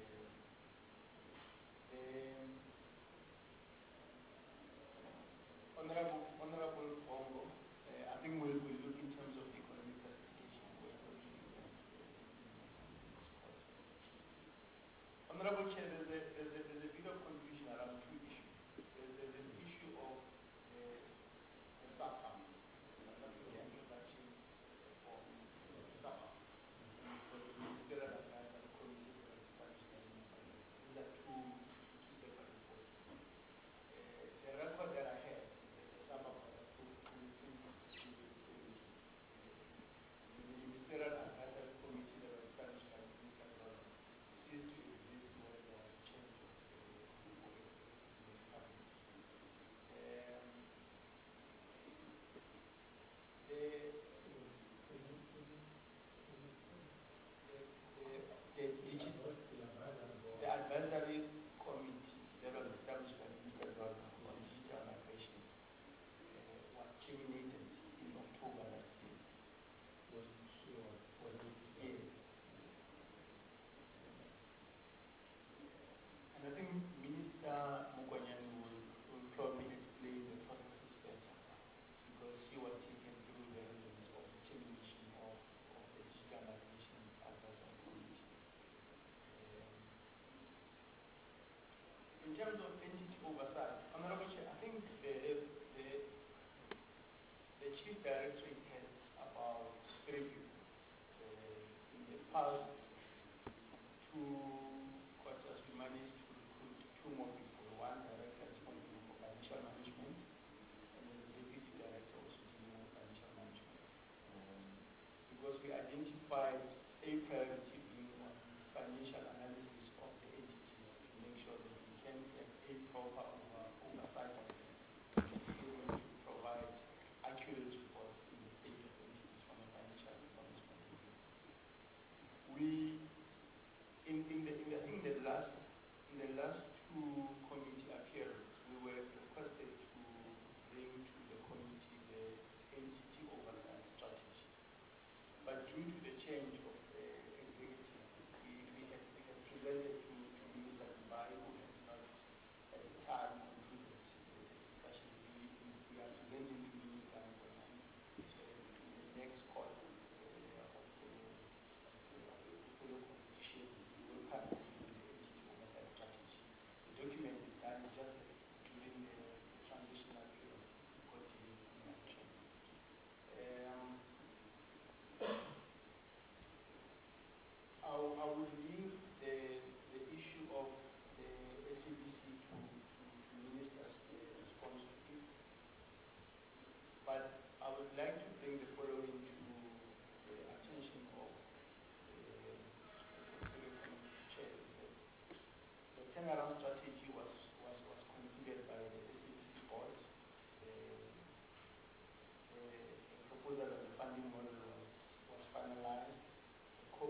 Honorable Bongo, I think we'll look in terms of economic classification. We're going to do that in this quarter. Honorable Chair, there's a bit of confusion around two issues. There's an issue of the SAPA, the introduction of SAPA, for the Ministerial Advisory Committee that was established by the Minister. These are two separate reports. The record that I have is that the SAPA was approved in 2016 to 2017. The Ministerial Advisory Committee that was established by the Minister ceased to exist when there was a change of the cabinet. The advisory committee that was established by Minister Dorma on digital migration was terminated in October last year. Yes. And I think Minister Mugwanyani will probably explain the processes better because she was taken through the reasons of the termination of the digital migration advisory committee. In terms of entity oversight, Honorable Chair, I think the Chief Directorate has about 3 people. In the past 2 quarters, we managed to recruit 2 more people, one director responsible for financial management, and then the deputy director also dealing with financial management. Because we identified a priority being on financial analysis proper oversight of them, to be able to provide accurate reports in the state of entities from a financial performance point of view. We, I think the last two committee appearances, we were requested to bring to the committee the entity oversight strategy. But due to the change of executive, we had presented to Minister Dubai, who had not at the time concluded the discussion. We are presenting to Minister in the next call of follow competition. We will come to the entity oversight strategy. The document is done just during the transitional period. Got delayed in action. I will leave the issue of the SABC to Minister's response to it. But I would like to bring the following to the attention of the portfolio committee chair. The turnaround strategy was concluded by the SABC board. The proposal of the funding model was finalized.